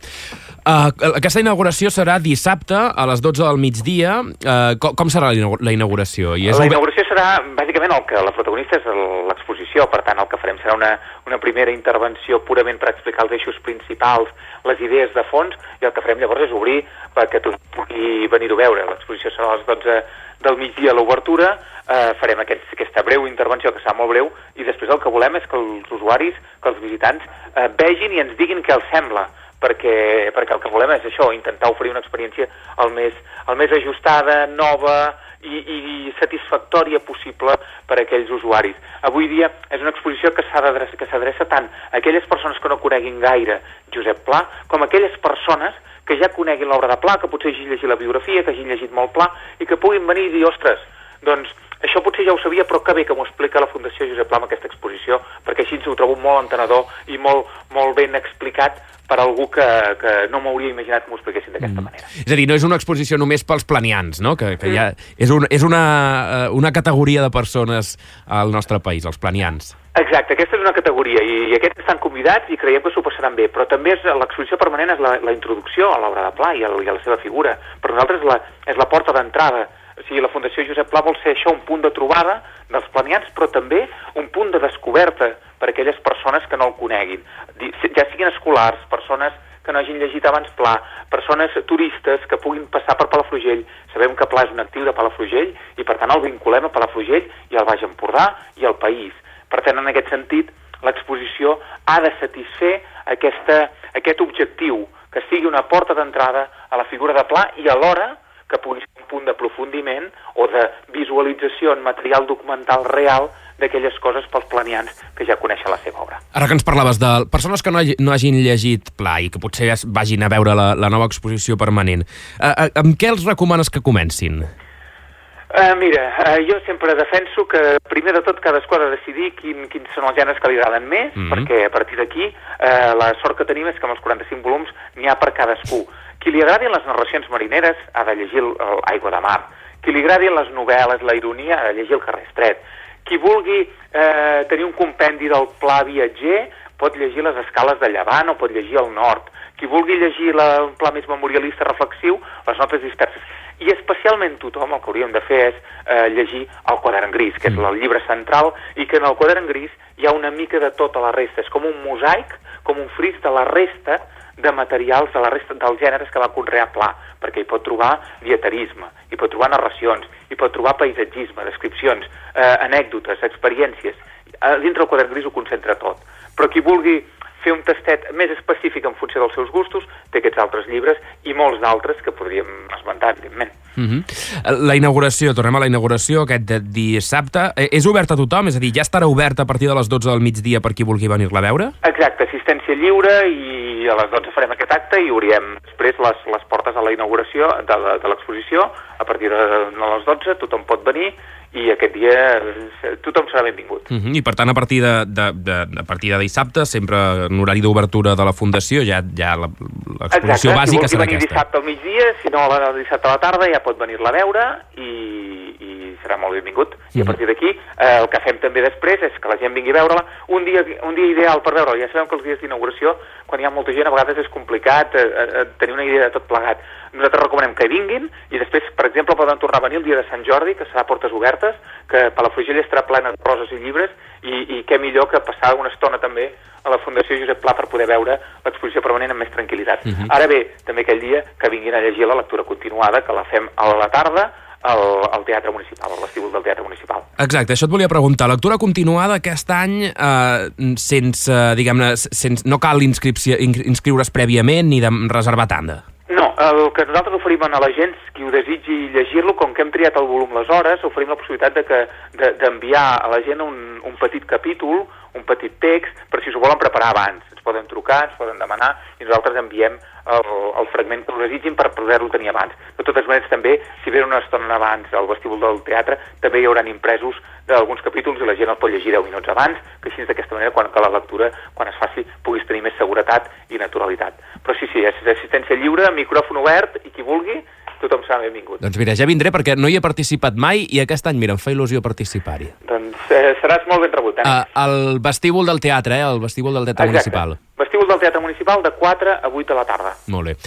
Aquesta inauguració serà dissabte a les 12 del migdia. Com serà la inauguració? La inauguració serà, bàsicament, el que la protagonista és l'exposició, per tant, el que farem serà una primera intervenció purament per explicar els eixos principals, les idees de fons, i el que farem llavors és obrir perquè tothom pugui venir-ho a veure. L'exposició serà a les 12 del migdia a l'obertura, farem aquesta breu intervenció, que serà molt breu, i després el que volem és que els usuaris, que els visitants, vegin i ens diguin què els sembla, perquè el que volem és això, intentar oferir una experiència el més ajustada, nova i satisfactòria possible per a aquells usuaris. Avui dia és una exposició que s'adreça tant a aquelles persones que no coneguin gaire Josep Pla, com a aquelles persones que ja coneguin l'obra de Pla, que potser hagin llegit la biografia, que hagin llegit molt Pla, i que puguin venir i dir, ostres, doncs això potser ja ho sabia, però que bé que m'ho explica la Fundació Josep Pla amb aquesta exposició, perquè així ho trobo molt entenedor i molt ben explicat per algú que no m'hauria imaginat que m'ho expliquessin d'aquesta manera. És a dir, no és una exposició només pels planians, no? Que ja és una categoria de persones al nostre país, els planians. Exacte, aquesta és una categoria i aquests estan convidats i creiem que s'ho passaran bé, però també l'exposició permanent és la introducció a l'obra de Pla i a la seva figura. Per nosaltres és la porta d'entrada. O sigui, la Fundació Josep Pla vol ser això, un punt de trobada dels planians, però també un punt de descoberta per a aquelles persones que no el coneguin. Ja siguin escolars, persones que no hagin llegit abans Pla, persones turistes que puguin passar per Palafrugell. Sabem que Pla és un actiu de Palafrugell i per tant el vinculem a Palafrugell i al Baix Empordà i al país. Per tant, en aquest sentit, l'exposició ha de satisfer aquest objectiu, que sigui una porta d'entrada a la figura de Pla i alhora que pugui ser un punt d'aprofundiment o de visualització en material documental real d'aquelles coses pels planians que ja coneixen la seva obra. Ara que ens parlaves de persones que no hagin llegit Pla i que potser vagin a veure la nova exposició permanent, amb què els recomanes que comencin? Mira, jo sempre defenso que primer de tot cadascú ha de decidir quins són els gèneres que li agraden més, perquè a partir d'aquí la sort que tenim és que amb els 45 volums n'hi ha per cadascú. Qui li agradin les narracions marineres ha de llegir Aigua de Mar. Qui li agradin les novel·les, la ironia, ha de llegir El carrer estret. Qui vulgui tenir un compendi del pla viatger pot llegir Les escales de Llevant o pot llegir El Nord. Qui vulgui llegir un pla més memorialista reflexiu, Les notes disperses. I especialment tothom el que hauríem de fer és llegir El quadern gris, que és el llibre central, i que en el quadern gris hi ha una mica de tota la resta. És com un mosaic, com un fris de la resta de materials, de la resta dels gèneres que va conrear Pla, perquè hi pot trobar dieterisme, hi pot trobar narracions, hi pot trobar paisatgisme, descripcions, anècdotes, experiències. Dintre el quadern gris ho concentra tot. Però qui vulgui fer un tastet més específic en funció dels seus gustos, té aquests altres llibres i molts d'altres que podríem esmentar, evidentment. La inauguració, tornem a la inauguració aquest dissabte. És obert a tothom? És a dir, ja estarà obert a partir de les 12 del migdia per qui vulgui venir-la a veure? Exacte, assistència lliure i a les 12 farem aquest acte i obrirem després les portes a la inauguració de l'exposició. A partir de les 12 tothom pot venir i aquest dia tothom serà benvingut. I per tant, a partir de dissabte, sempre en horari d'obertura de la Fundació, ja l'exposició bàsica serà aquesta. Si vulgui venir dissabte al migdia, si no dissabte a la tarda, ja pot venir-la a veure i serà molt benvingut. I a partir d'aquí, el que fem també després és que la gent vingui a veure-la. Un dia ideal per veure-la, ja sabem que els dies d'inauguració, quan hi ha molta gent, a vegades és complicat tenir una idea de tot plegat. Nosaltres recomanem que vinguin i després, per exemple, poden tornar a venir el dia de Sant Jordi, que serà portes obertes, que Palafrugell estarà plena de roses i llibres i què millor que passar una estona també a la Fundació Josep Pla per poder veure l'exposició permanent amb més tranquil·litat. Ara bé, també aquell dia que vinguin a llegir la lectura continuada, que la fem a la tarda al Teatre Municipal, al vestíbul del Teatre Municipal. Exacte, això et volia preguntar. Lectura continuada aquest any sense, diguem-ne, no cal inscriure's prèviament ni de reservar tanda. No, el que nosaltres oferim a la gent, qui ho desitgi llegir-lo, com que hem triat el volum les hores, oferim la possibilitat d'enviar a la gent un petit capítol, un petit text, per si s'ho volen preparar abans. Ens poden trucar, ens poden demanar, i nosaltres enviem el fragment que ho desitgin per poder-lo tenir abans. De totes maneres, també, si venen una estona abans al vestíbul del teatre, també hi haurà impresos d'alguns capítols i la gent el pot llegir 10 minuts abans, que així d'aquesta manera, quan la lectura, quan es faci, puguis tenir més seguretat i naturalitat. Però sí, és assistència lliure, micròfon obert, i qui vulgui, tothom serà benvingut. Doncs mira, ja vindré perquè no hi he participat mai i aquest any, mira, em fa il·lusió participar-hi. Doncs seràs molt ben rebut, Dani. Al vestíbul del teatre, el vestíbul del Teatre Municipal. Vestíbul del Teatre Municipal de 4 a 8 de la tarda. Molt bé.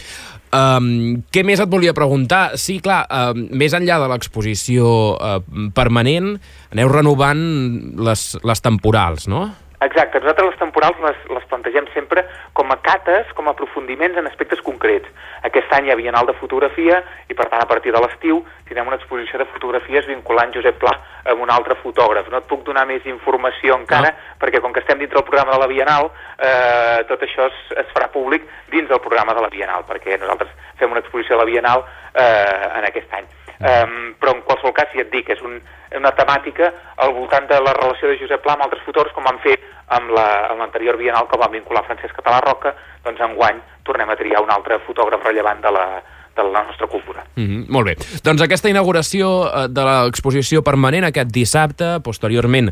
Què més et volia preguntar? Sí, clar, més enllà de l'exposició permanent, aneu renovant les temporals, no? Exacte, nosaltres les temporals les plantegem sempre com a cates, com a aprofundiments en aspectes concrets. Aquest any hi ha Bienal de Fotografia i, per tant, a partir de l'estiu tindrem una exposició de fotografies vinculant Josep Pla amb un altre fotògraf. No et puc donar més informació encara, perquè com que estem dintre del programa de la Bienal, tot això es farà públic dins del programa de la Bienal, perquè nosaltres fem una exposició de la Bienal en aquest any. Però en qualsevol cas, ja et dic, és una temàtica al voltant de la relació de Josep Pla amb altres fotògrafs, com vam fer amb l'anterior Bienal, que vam vincular Francesc Català Roca. Doncs enguany tornem a triar un altre fotògraf rellevant de la nostra cultura. Molt bé. Doncs aquesta inauguració de l'exposició permanent aquest dissabte, posteriorment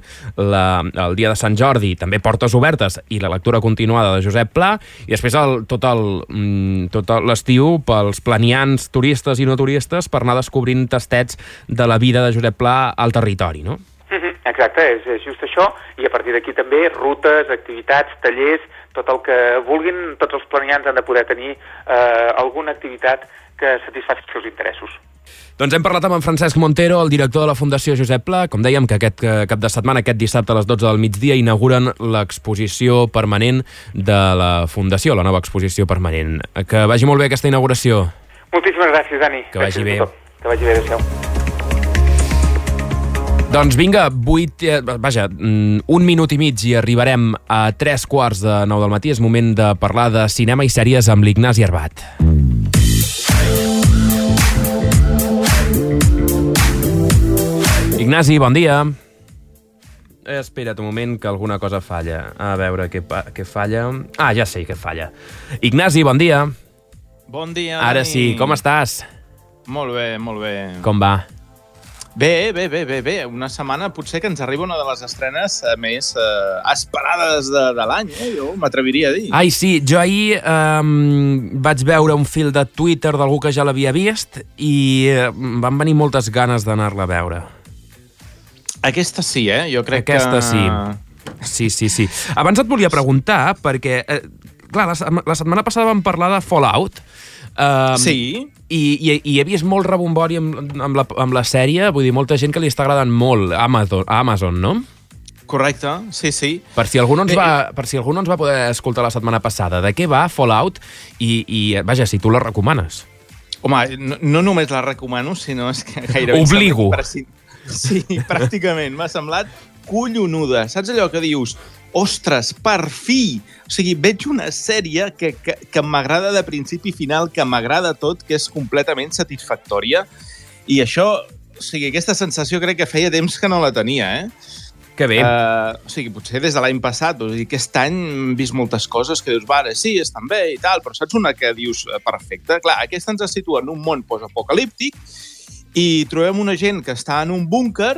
el dia de Sant Jordi, també portes obertes i la lectura continuada de Josep Pla, i després tot l'estiu pels planians turistes i no turistes per anar descobrint tastets de la vida de Josep Pla al territori, no? Exacte, és just això, i a partir d'aquí també rutes, activitats, tallers, tot el que vulguin, tots els planians han de poder tenir alguna activitat que satisfaci els seus interessos. Doncs hem parlat amb en Francesc Montero, el director de la Fundació Josep Pla. Com dèiem, que aquest cap de setmana, aquest dissabte a les 12 del migdia, inauguren l'exposició permanent de la Fundació, la nova exposició permanent. Que vagi molt bé aquesta inauguració. Moltíssimes gràcies, Dani. Que vagi bé. Que vagi bé, adéu-siau. Doncs vinga, un minut i mig i arribarem a 3:15 del matí. És moment de parlar de cinema i sèries amb l'Ignasi Arbat. Ignasi, bon dia. Espera't un moment, que alguna cosa falla. A veure què falla. Ah, ja sé què falla. Ignasi, bon dia. Bon dia, Ara Dani. sí, com estàs? Molt bé, molt bé. Com va? Bé. Una setmana potser que ens arriba una de les estrenes més esperades de l'any, jo m'atreviria a dir. Ai, sí, jo ahir vaig veure un fil de Twitter d'algú que ja l'havia vist i van venir moltes ganes d'anar-la a veure. Aquesta sí, jo crec Aquesta que... Sí. Abans et volia preguntar, perquè, clar, la setmana passada vam parlar de Fallout, sí. I he vist molt rebombori amb la sèrie, vull dir, molta gent que li està agradant molt a Amazon, no? Correcte, sí. Per si algú no ens va poder escoltar la setmana passada, de què va Fallout i vaja, si tu la recomanes. Home, no només la recomano, sinó és que gairebé... Obligo. Sí, pràcticament. M'ha semblat collonuda. Saps allò que dius... Ostres, per fi! O sigui, veig una sèrie que m'agrada de principi i final, que m'agrada tot, que és completament satisfactòria. I això, o sigui, aquesta sensació crec que feia temps que no la tenia, Que bé. O sigui, potser des de l'any passat, o sigui, aquest any hem vist moltes coses que dius, vale, sí, estan bé i tal, però saps una que dius, perfecte? Clar, aquesta ens situa en un món postapocalíptic i trobem una gent que està en un búnquer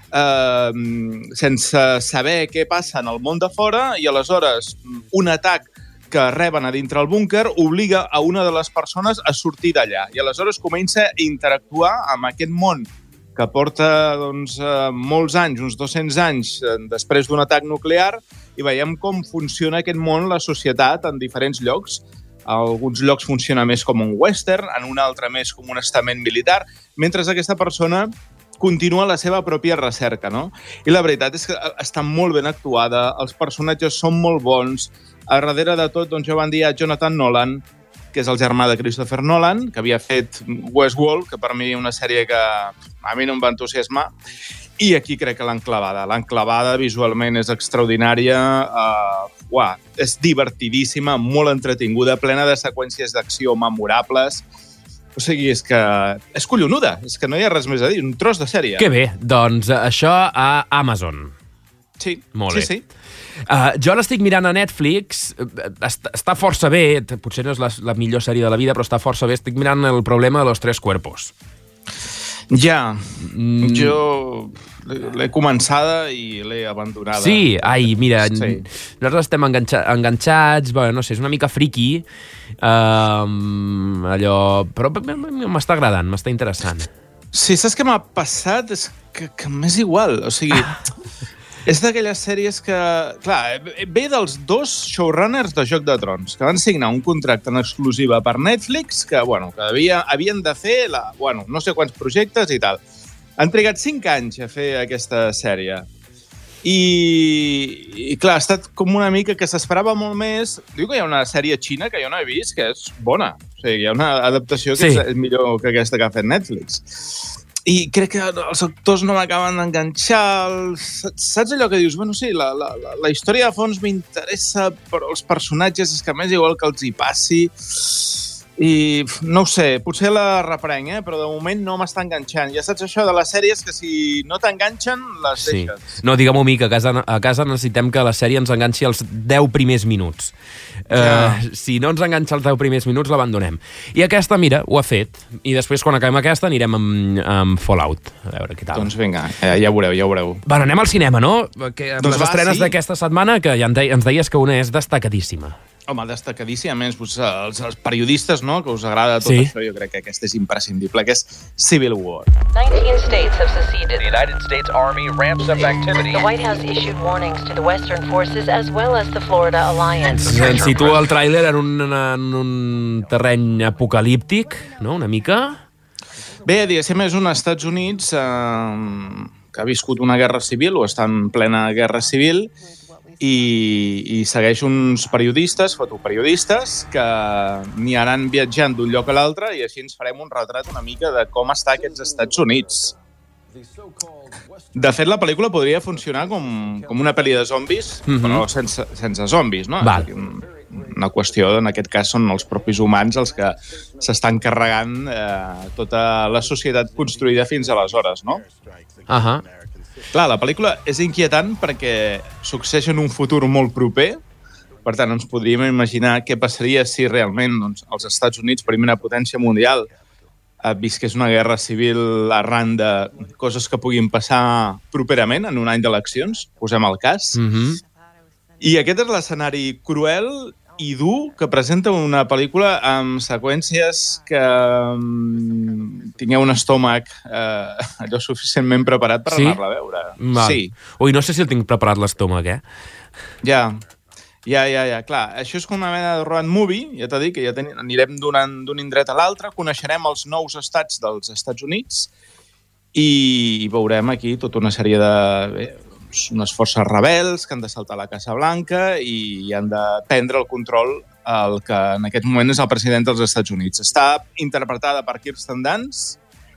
sense saber què passa en el món de fora i aleshores un atac que reben a dintre el búnquer obliga a una de les persones a sortir d'allà i aleshores comença a interactuar amb aquest món que porta molts anys, uns 200 anys després d'un atac nuclear i veiem com funciona aquest món, la societat, en diferents llocs. Alguns llocs funciona més com un western, en un altre més com un estament militar, mentre aquesta persona continua la seva pròpia recerca, no? I la veritat és que està molt ben actuada, els personatges són molt bons, a darrere de tot ja van dir a Jonathan Nolan, que és el germà de Christopher Nolan, que havia fet Westworld, que per mi una sèrie que a mi no em va entusiasmar, i aquí crec que l'han clavada. L'han clavada, visualment és extraordinària, és divertidíssima, molt entretinguda, plena de seqüències d'acció memorables. O sigui, és que és collonuda, és que no hi ha res més a dir, un tros de sèrie. Que bé, doncs això a Amazon. Sí, molt bé. Sí. Jo l'estic mirant a Netflix, està força bé, potser no és la millor sèrie de la vida, però està força bé, estic mirant El problema de los tres cuerpos. Ja, jo l'he començada i l'he abandonada. Sí, mira, nosaltres estem enganxats, no sé, és una mica friqui, allò, però m'està agradant, m'està interessant. Sí, saps què m'ha passat? És que m'és igual, o sigui... És d'aquelles sèries que... Clar, ve dels dos showrunners de Joc de Trons, que van signar un contracte en exclusiva per Netflix, que havien de fer no sé quants projectes i tal. Han trigat 5 anys a fer aquesta sèrie. I clar, ha estat com una mica que s'esperava molt més. Diu que hi ha una sèrie xina que jo no he vist, que és bona. O sigui, hi ha una adaptació que és millor que aquesta que ha fet Netflix. I crec que els actors no m'acaben d'enganxar. Saps allò que dius? Bueno, sí, la història de fons m'interessa, però els personatges és que m'és igual que els hi passi. I no ho sé, potser la reprenc, però de moment no m'està enganxant. Ja saps això de les sèries que si no t'enganxen, les deixes. No, digue-m'ho a mi, que a casa necessitem que la sèrie ens enganxi els 10 primers minuts. Si no ens enganxa els 10 primers minuts, l'abandonem. I aquesta, mira, ho ha fet. I després, quan acabem aquesta, anirem amb Fallout. A veure què tal. Doncs vinga, ja ho veureu. Bueno, anem al cinema, no? Amb les estrenes d'aquesta setmana, que ja ens deies que una és destacadíssima. Home, destacadíssim. A més, els periodistes, no?, que us agrada tot això, jo crec que aquesta és imprescindible, que és Civil War. 19 states have seceded. The United States Army ramps up activity. The White House issued warnings to the Western forces as well as the Florida Alliance. Ens situa el tràiler en un terreny apocalíptic, no?, una mica. Bé, diguéssim, és un Estats Units que ha viscut una guerra civil o està en plena guerra civil i segueix uns periodistes, fotoperiodistes, que n'hi aran viatjant d'un lloc a l'altre i així ens farem un retrat una mica de com està aquests Estats Units. De fet, la pel·lícula podria funcionar com una pel·li de zombis, però sense zombis, no? Val. Una qüestió, en aquest cas, són els propis humans els que s'estan carregant tota la societat construïda fins aleshores, no? Clar, la pel·lícula és inquietant perquè succeeix en un futur molt proper. Per tant, ens podríem imaginar què passaria si realment els Estats Units, primera potència mundial, visqués una guerra civil arran de coses que puguin passar properament en un any d'eleccions, posem el cas. I aquest és l'escenari cruel i dur que presenta una pel·lícula amb seqüències que tingueu un estómac allò suficientment preparat per anar-la a veure. Sí. Ui, no sé si el tinc preparat l'estómac, Ja, clar. Això és com una mena de road movie, ja t'he dit, que ja anirem d'un indret a l'altre, coneixerem els nous estats dels Estats Units i veurem aquí tota una sèrie de... unes forces rebels que han de saltar a la Casa Blanca i han de prendre el control el que en aquest moment és el president dels Estats Units. Està interpretada per Kirsten Dunst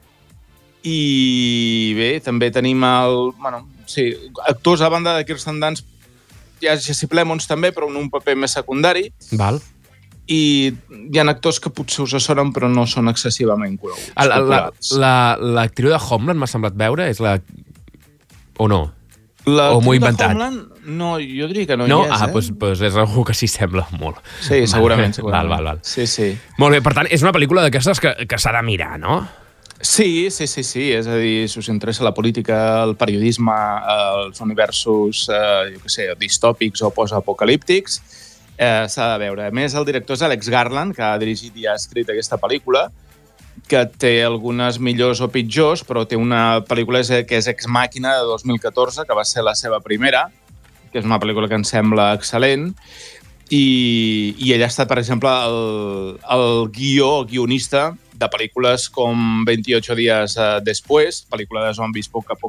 i bé, també tenim actors a banda de Kirsten Dunst. Hi ha Jesse Plemons també, però en un paper més secundari. Val. I hi ha actors que potser us sonen però no són excessivament coneguts. L'actriu de Homeland m'ha semblat veure, és la... o no? O m'ho he inventat? Homeland, no, jo diria que no hi és. Doncs és algú que s'hi sembla molt. Sí, segurament. Val. Sí. Molt bé, per tant, és una pel·lícula d'aquestes que s'ha de mirar, no? Sí. És a dir, si us interessa la política, el periodisme, els universos, distòpics o postapocalíptics, s'ha de veure. A més, el director és Alex Garland, que ha dirigit i ha escrit aquesta pel·lícula, que té algunes millors o pitjors, però té una pel·lícula que és Ex Màquina de 2014, que va ser la seva primera, que és una pel·lícula que em sembla excel·lent, i ell ha estat, per exemple, el guionista de pel·lícules com 28 dies després, pel·lícula de zombis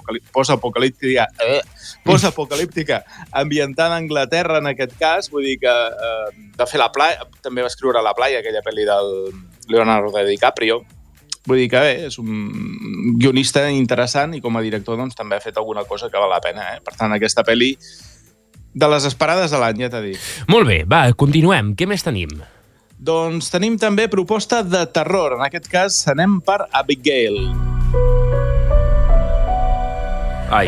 postapocalíptica, ambientada a Anglaterra, en aquest cas, vull dir que de fer La Playa, també va escriure La Playa, aquella pel·li del Leonardo DiCaprio. Vull dir que bé, és un guionista interessant i com a director doncs, també ha fet alguna cosa que val la pena. Per tant, aquesta pel·li de les esperades de l'any, ja t'he dit. Molt bé, va, continuem. Què més tenim? Doncs tenim també proposta de terror. En aquest cas, anem per Abigail. Ai.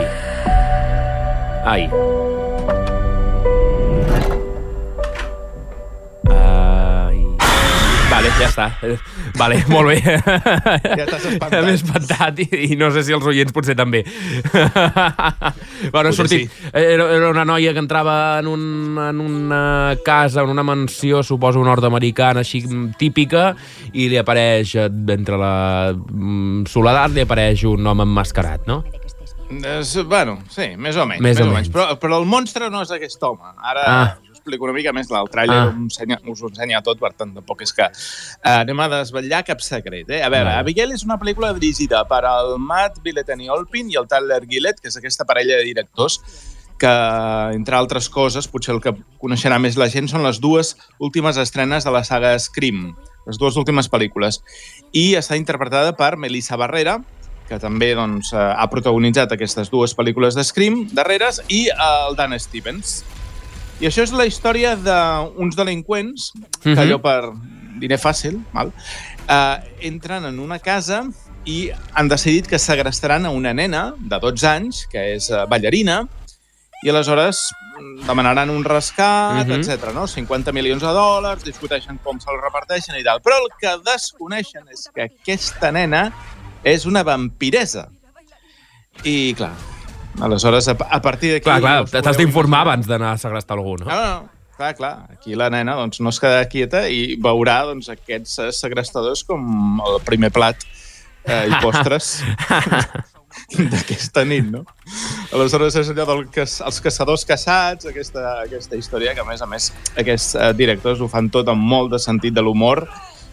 Vale, ja està. Vale, molt bé. Ja t'has espantat. M'he espantat i no sé si els oients potser també. Bueno, ha sortit. Era una noia que entrava en una casa, en una mansió, suposo nord-americana, així típica, i li apareix, entre la soledat, li apareix un home emmascarat, no? Bueno, sí, més o menys. Però el monstre no és aquest home. Ara us explico una mica més. El tràiler us ho ensenya tot, per tant, tampoc és que anem a desvetllar cap secret. A veure, Abigail és una pel·lícula dirigida per el Matt Billettany-Olpin i el Tyler Gillett, que és aquesta parella de directors que, entre altres coses, potser el que coneixerà més la gent, són les dues últimes estrenes de la saga Scream, les dues últimes pel·lícules. I està interpretada per Melissa Barrera, que també ha protagonitzat aquestes dues pel·lícules de Scream darreres, i el Dan Stevens. I això és la història d'uns delinqüents que allò per diner fàcil entren en una casa i han decidit que segrestaran a una nena de 12 anys, que és ballarina, i aleshores demanaran un rescat, etc. No? 50 milions de dòlars, discuteixen com se'l reparteixen i tal. Però el que desconeixen és que aquesta nena és una vampiresa. I, clar, aleshores, a partir d'aquí... Clar, t'has d'informar abans d'anar a segrestar algú, no? No, clar. Aquí la nena no es quedarà quieta i veurà aquests segrestadors com el primer plat i postres d'aquesta nit, no? Aleshores, és allò dels caçadors caçats, aquesta història que, a més, aquests directors ho fan tot amb molt de sentit de l'humor.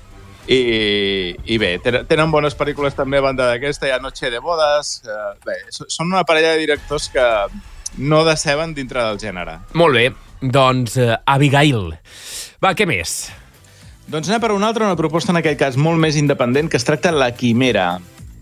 I bé, tenen bones pel·lícules també a banda d'aquesta. Hi ha Noche de Bodas. Bé, són una parella de directors que no deceben dintre del gènere. Molt bé, doncs Abigail. Va, què més? Doncs anem per una proposta en aquest cas molt més independent, que es tracta de La Quimera.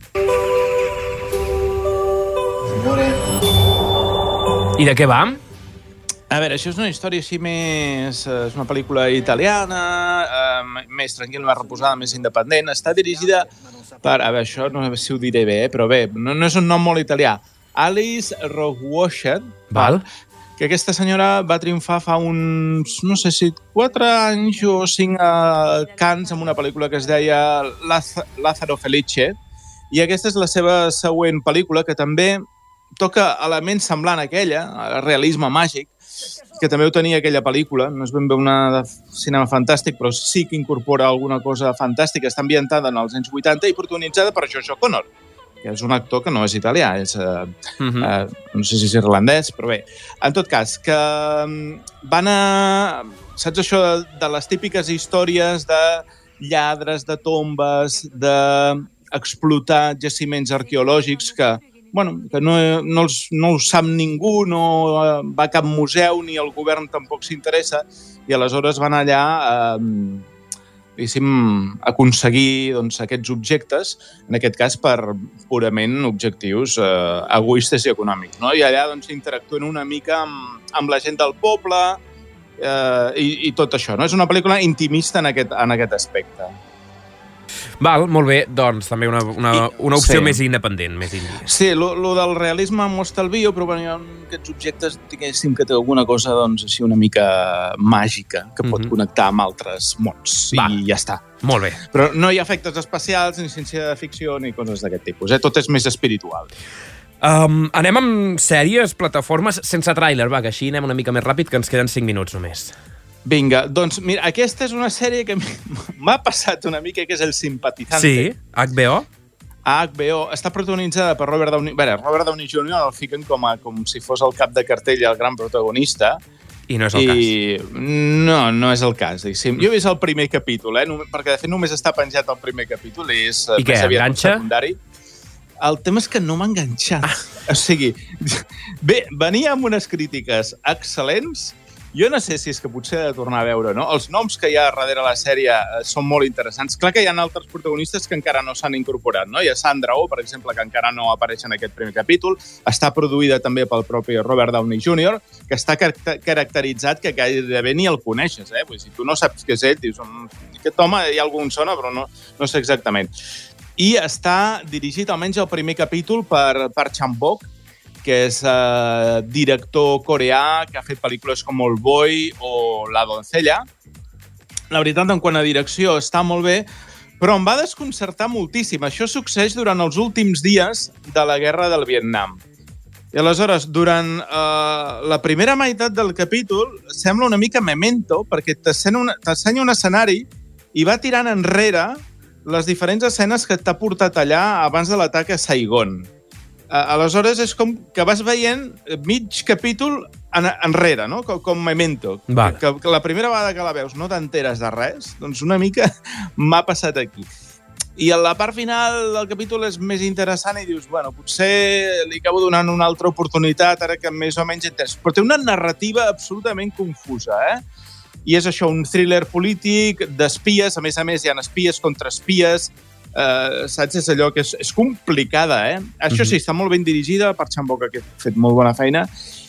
I de què va? A veure, això és una història així més... És una pel·lícula italiana, més tranquil·la, més reposada, més independent. Està dirigida per... A veure, això no sé si ho diré bé, però bé, no és un nom molt italià. Alice Rohrwacher, que aquesta senyora va triomfar fa uns, no sé si 4 anys o 5 a Cannes amb una pel·lícula que es deia Lázaro Felice, i aquesta és la seva següent pel·lícula, que també toca elements semblant a aquella, el realisme màgic, que també ho tenia aquella pel·lícula. No és ben bé una de cinema fantàstic, però sí que incorpora alguna cosa fantàstica. Està ambientada en els anys 80 i protagonitzada per Josh O'Connor, que és un actor que no és italià, és, no sé si és irlandès, però bé. En tot cas, que van a... Saps això de les típiques històries de lladres, de tombes, d'explotar jaciments arqueològics que no ho sap ningú, no va a cap museu, ni el govern tampoc s'interessa, i aleshores van allà aconseguir aquests objectes, en aquest cas per purament objectius egoistes i econòmics. No? I allà interactuen una mica amb la gent del poble i tot això. No? És una pel·lícula intimista en aquest aspecte. Val, molt bé, doncs també una opció més independent, més índia. Sí, lo del realisme m'ho estalvio, però hi ha aquests objectes, diguéssim, que té alguna cosa així una mica màgica, que pot connectar amb altres mons, i ja està. Molt bé. Però no hi ha efectes especials, ni ciència-ficció, ni coses d'aquest tipus, tot és més espiritual. Anem amb sèries, plataformes, sense tràiler, va, que així anem una mica més ràpid, que ens queden 5 minuts només. Vinga, doncs mira, aquesta és una sèrie que m'ha passat una mica, que és El Simpatizante. Sí, HBO. HBO. Està protagonitzada per Robert Downey... Robert Downey Jr. el fiquen com si fos el cap de cartell i el gran protagonista. I no és el cas. No és el cas. Jo he vist el primer capítol, perquè de fet només està penjat el primer capítol i és I què, enganxa? Secundari. El tema és que no m'ha enganxat. O sigui, bé, venia amb unes crítiques excel·lents. Jo no sé si és que potser he de tornar a veure, no? Els noms que hi ha darrere la sèrie són molt interessants. Clar que hi ha altres protagonistes que encara no s'han incorporat, no? Hi ha Sandra Oh, per exemple, que encara no apareix en aquest primer capítol. Està produïda també pel propi Robert Downey Jr., que està caracteritzat que gairebé ni el coneixes, Vull dir, si tu no saps què és ell, dius, aquest home hi ha algun sona, però no sé exactament. I està dirigit, almenys el primer capítol, per Park Chan-wook, que és director coreà, que ha fet pel·lícules com Old Boy o La doncella. La veritat, en quant a direcció, està molt bé, però em va desconcertar moltíssim. Això succeeix durant els últims dies de la guerra del Vietnam. I aleshores, durant la primera meitat del capítol, sembla una mica Memento, perquè t'ensenya un escenari i va tirant enrere les diferents escenes que t'ha portat allà abans de l'atac a Saigon. Aleshores, és com que vas veient mig capítol enrere, no? Com Memento. Que la primera vegada que la veus no t'enteres de res, doncs una mica m'ha passat aquí. I la part final del capítol és més interessant i dius, bueno, potser li acabo donant una altra oportunitat, ara que més o menys entès. Però té una narrativa absolutament confusa, I és això, un thriller polític d'espies, a més hi ha espies contra espies, saps? És allò que és complicada, Això sí, està molt ben dirigida, per Chan-wook, que ha fet molt bona feina,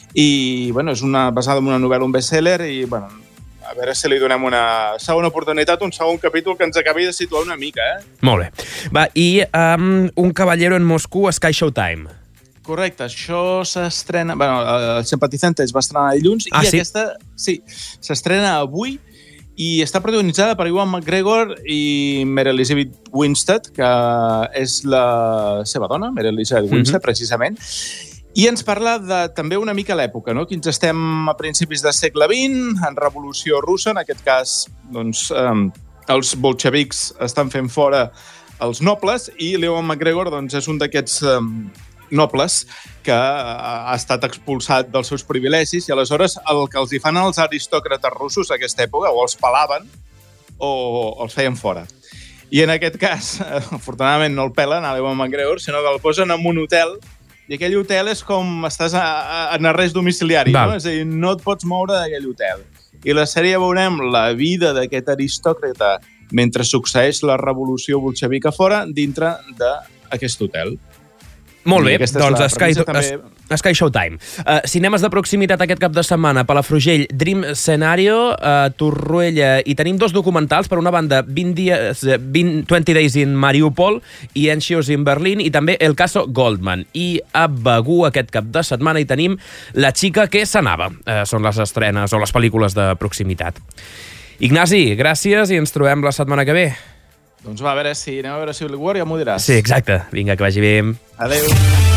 i, bueno, és basada en una novel·la, un best-seller, i, bueno, a veure si li donem una segona oportunitat, un segon capítol que ens acabi de situar una mica, Molt bé. Va, i Un caballero en Moscú a Sky Showtime. Correcte, això s'estrena... Bueno, El Simpatizante es va estrenar dilluns, i aquesta, sí, s'estrena avui, i està protagonitzada per Ewan McGregor i Mary Elizabeth Winstead, que és la seva dona, Mary Elizabeth Winstead, precisament, i ens parla de també una mica l'època, no? Que ens estem a principis del segle XX, en Revolució Russa, en aquest cas, doncs, els bolxevics estan fent fora els nobles, i l'Ewan McGregor, doncs, és un d'aquests nobles que ha estat expulsat dels seus privilegis, i aleshores el que els hi fan als aristòcrates russos a aquesta època, o els pelaven o els feien fora. I en aquest cas, afortunadament no el pelen a l'Ewan McGregor, sinó que el posen en un hotel, i aquell hotel és com estàs en arrest domiciliari, no? És a dir, no et pots moure d'aquell hotel. I la sèrie veurem la vida d'aquest aristòcrata mentre succeeix la revolució bolxevica fora dintre d'aquest hotel. Molt bé, I aquesta és doncs la premissa també. Sky Showtime. Cinemes de proximitat aquest cap de setmana, Palafrugell, Dream Scenario, Torroella, i tenim 2 documentals, per una banda 20 Days in Mariupol i Anxious in Berlin, i també El caso Goldman. I a Begur aquest cap de setmana hi tenim La chica que s'anava. Són les estrenes o les pel·lícules de proximitat. Ignasi, gràcies i ens trobem la setmana que ve. Doncs va, anem a veure si Civil War ja m'ho diràs. Sí, exacte. Vinga, que vagi bé. Adéu.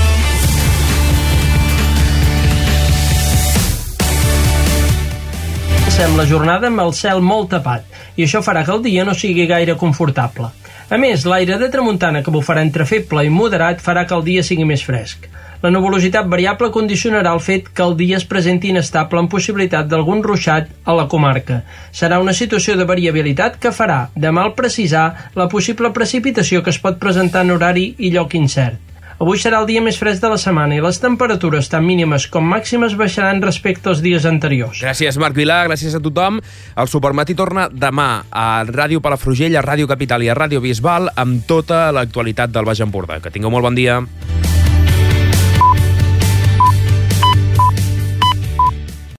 La jornada amb el cel molt tapat i això farà que el dia no sigui gaire confortable. A més, l'aire de tramuntana que bufarà entre feble i moderat farà que el dia sigui més fresc. La nuvolositat variable condicionarà el fet que el dia es presenti inestable amb possibilitat d'algun ruixat a la comarca. Serà una situació de variabilitat que farà de mal precisar la possible precipitació que es pot presentar en horari i lloc incert. Avui serà el dia més fresc de la setmana i les temperatures, tant mínimes com màximes, baixaran respecte als dies anteriors. Gràcies, Marc Vilà, gràcies a tothom. El Supermatí torna demà a Ràdio Palafrugell, a Ràdio Capital i a Ràdio Bisbal amb tota l'actualitat del Baix Empordà. Que tingueu molt bon dia.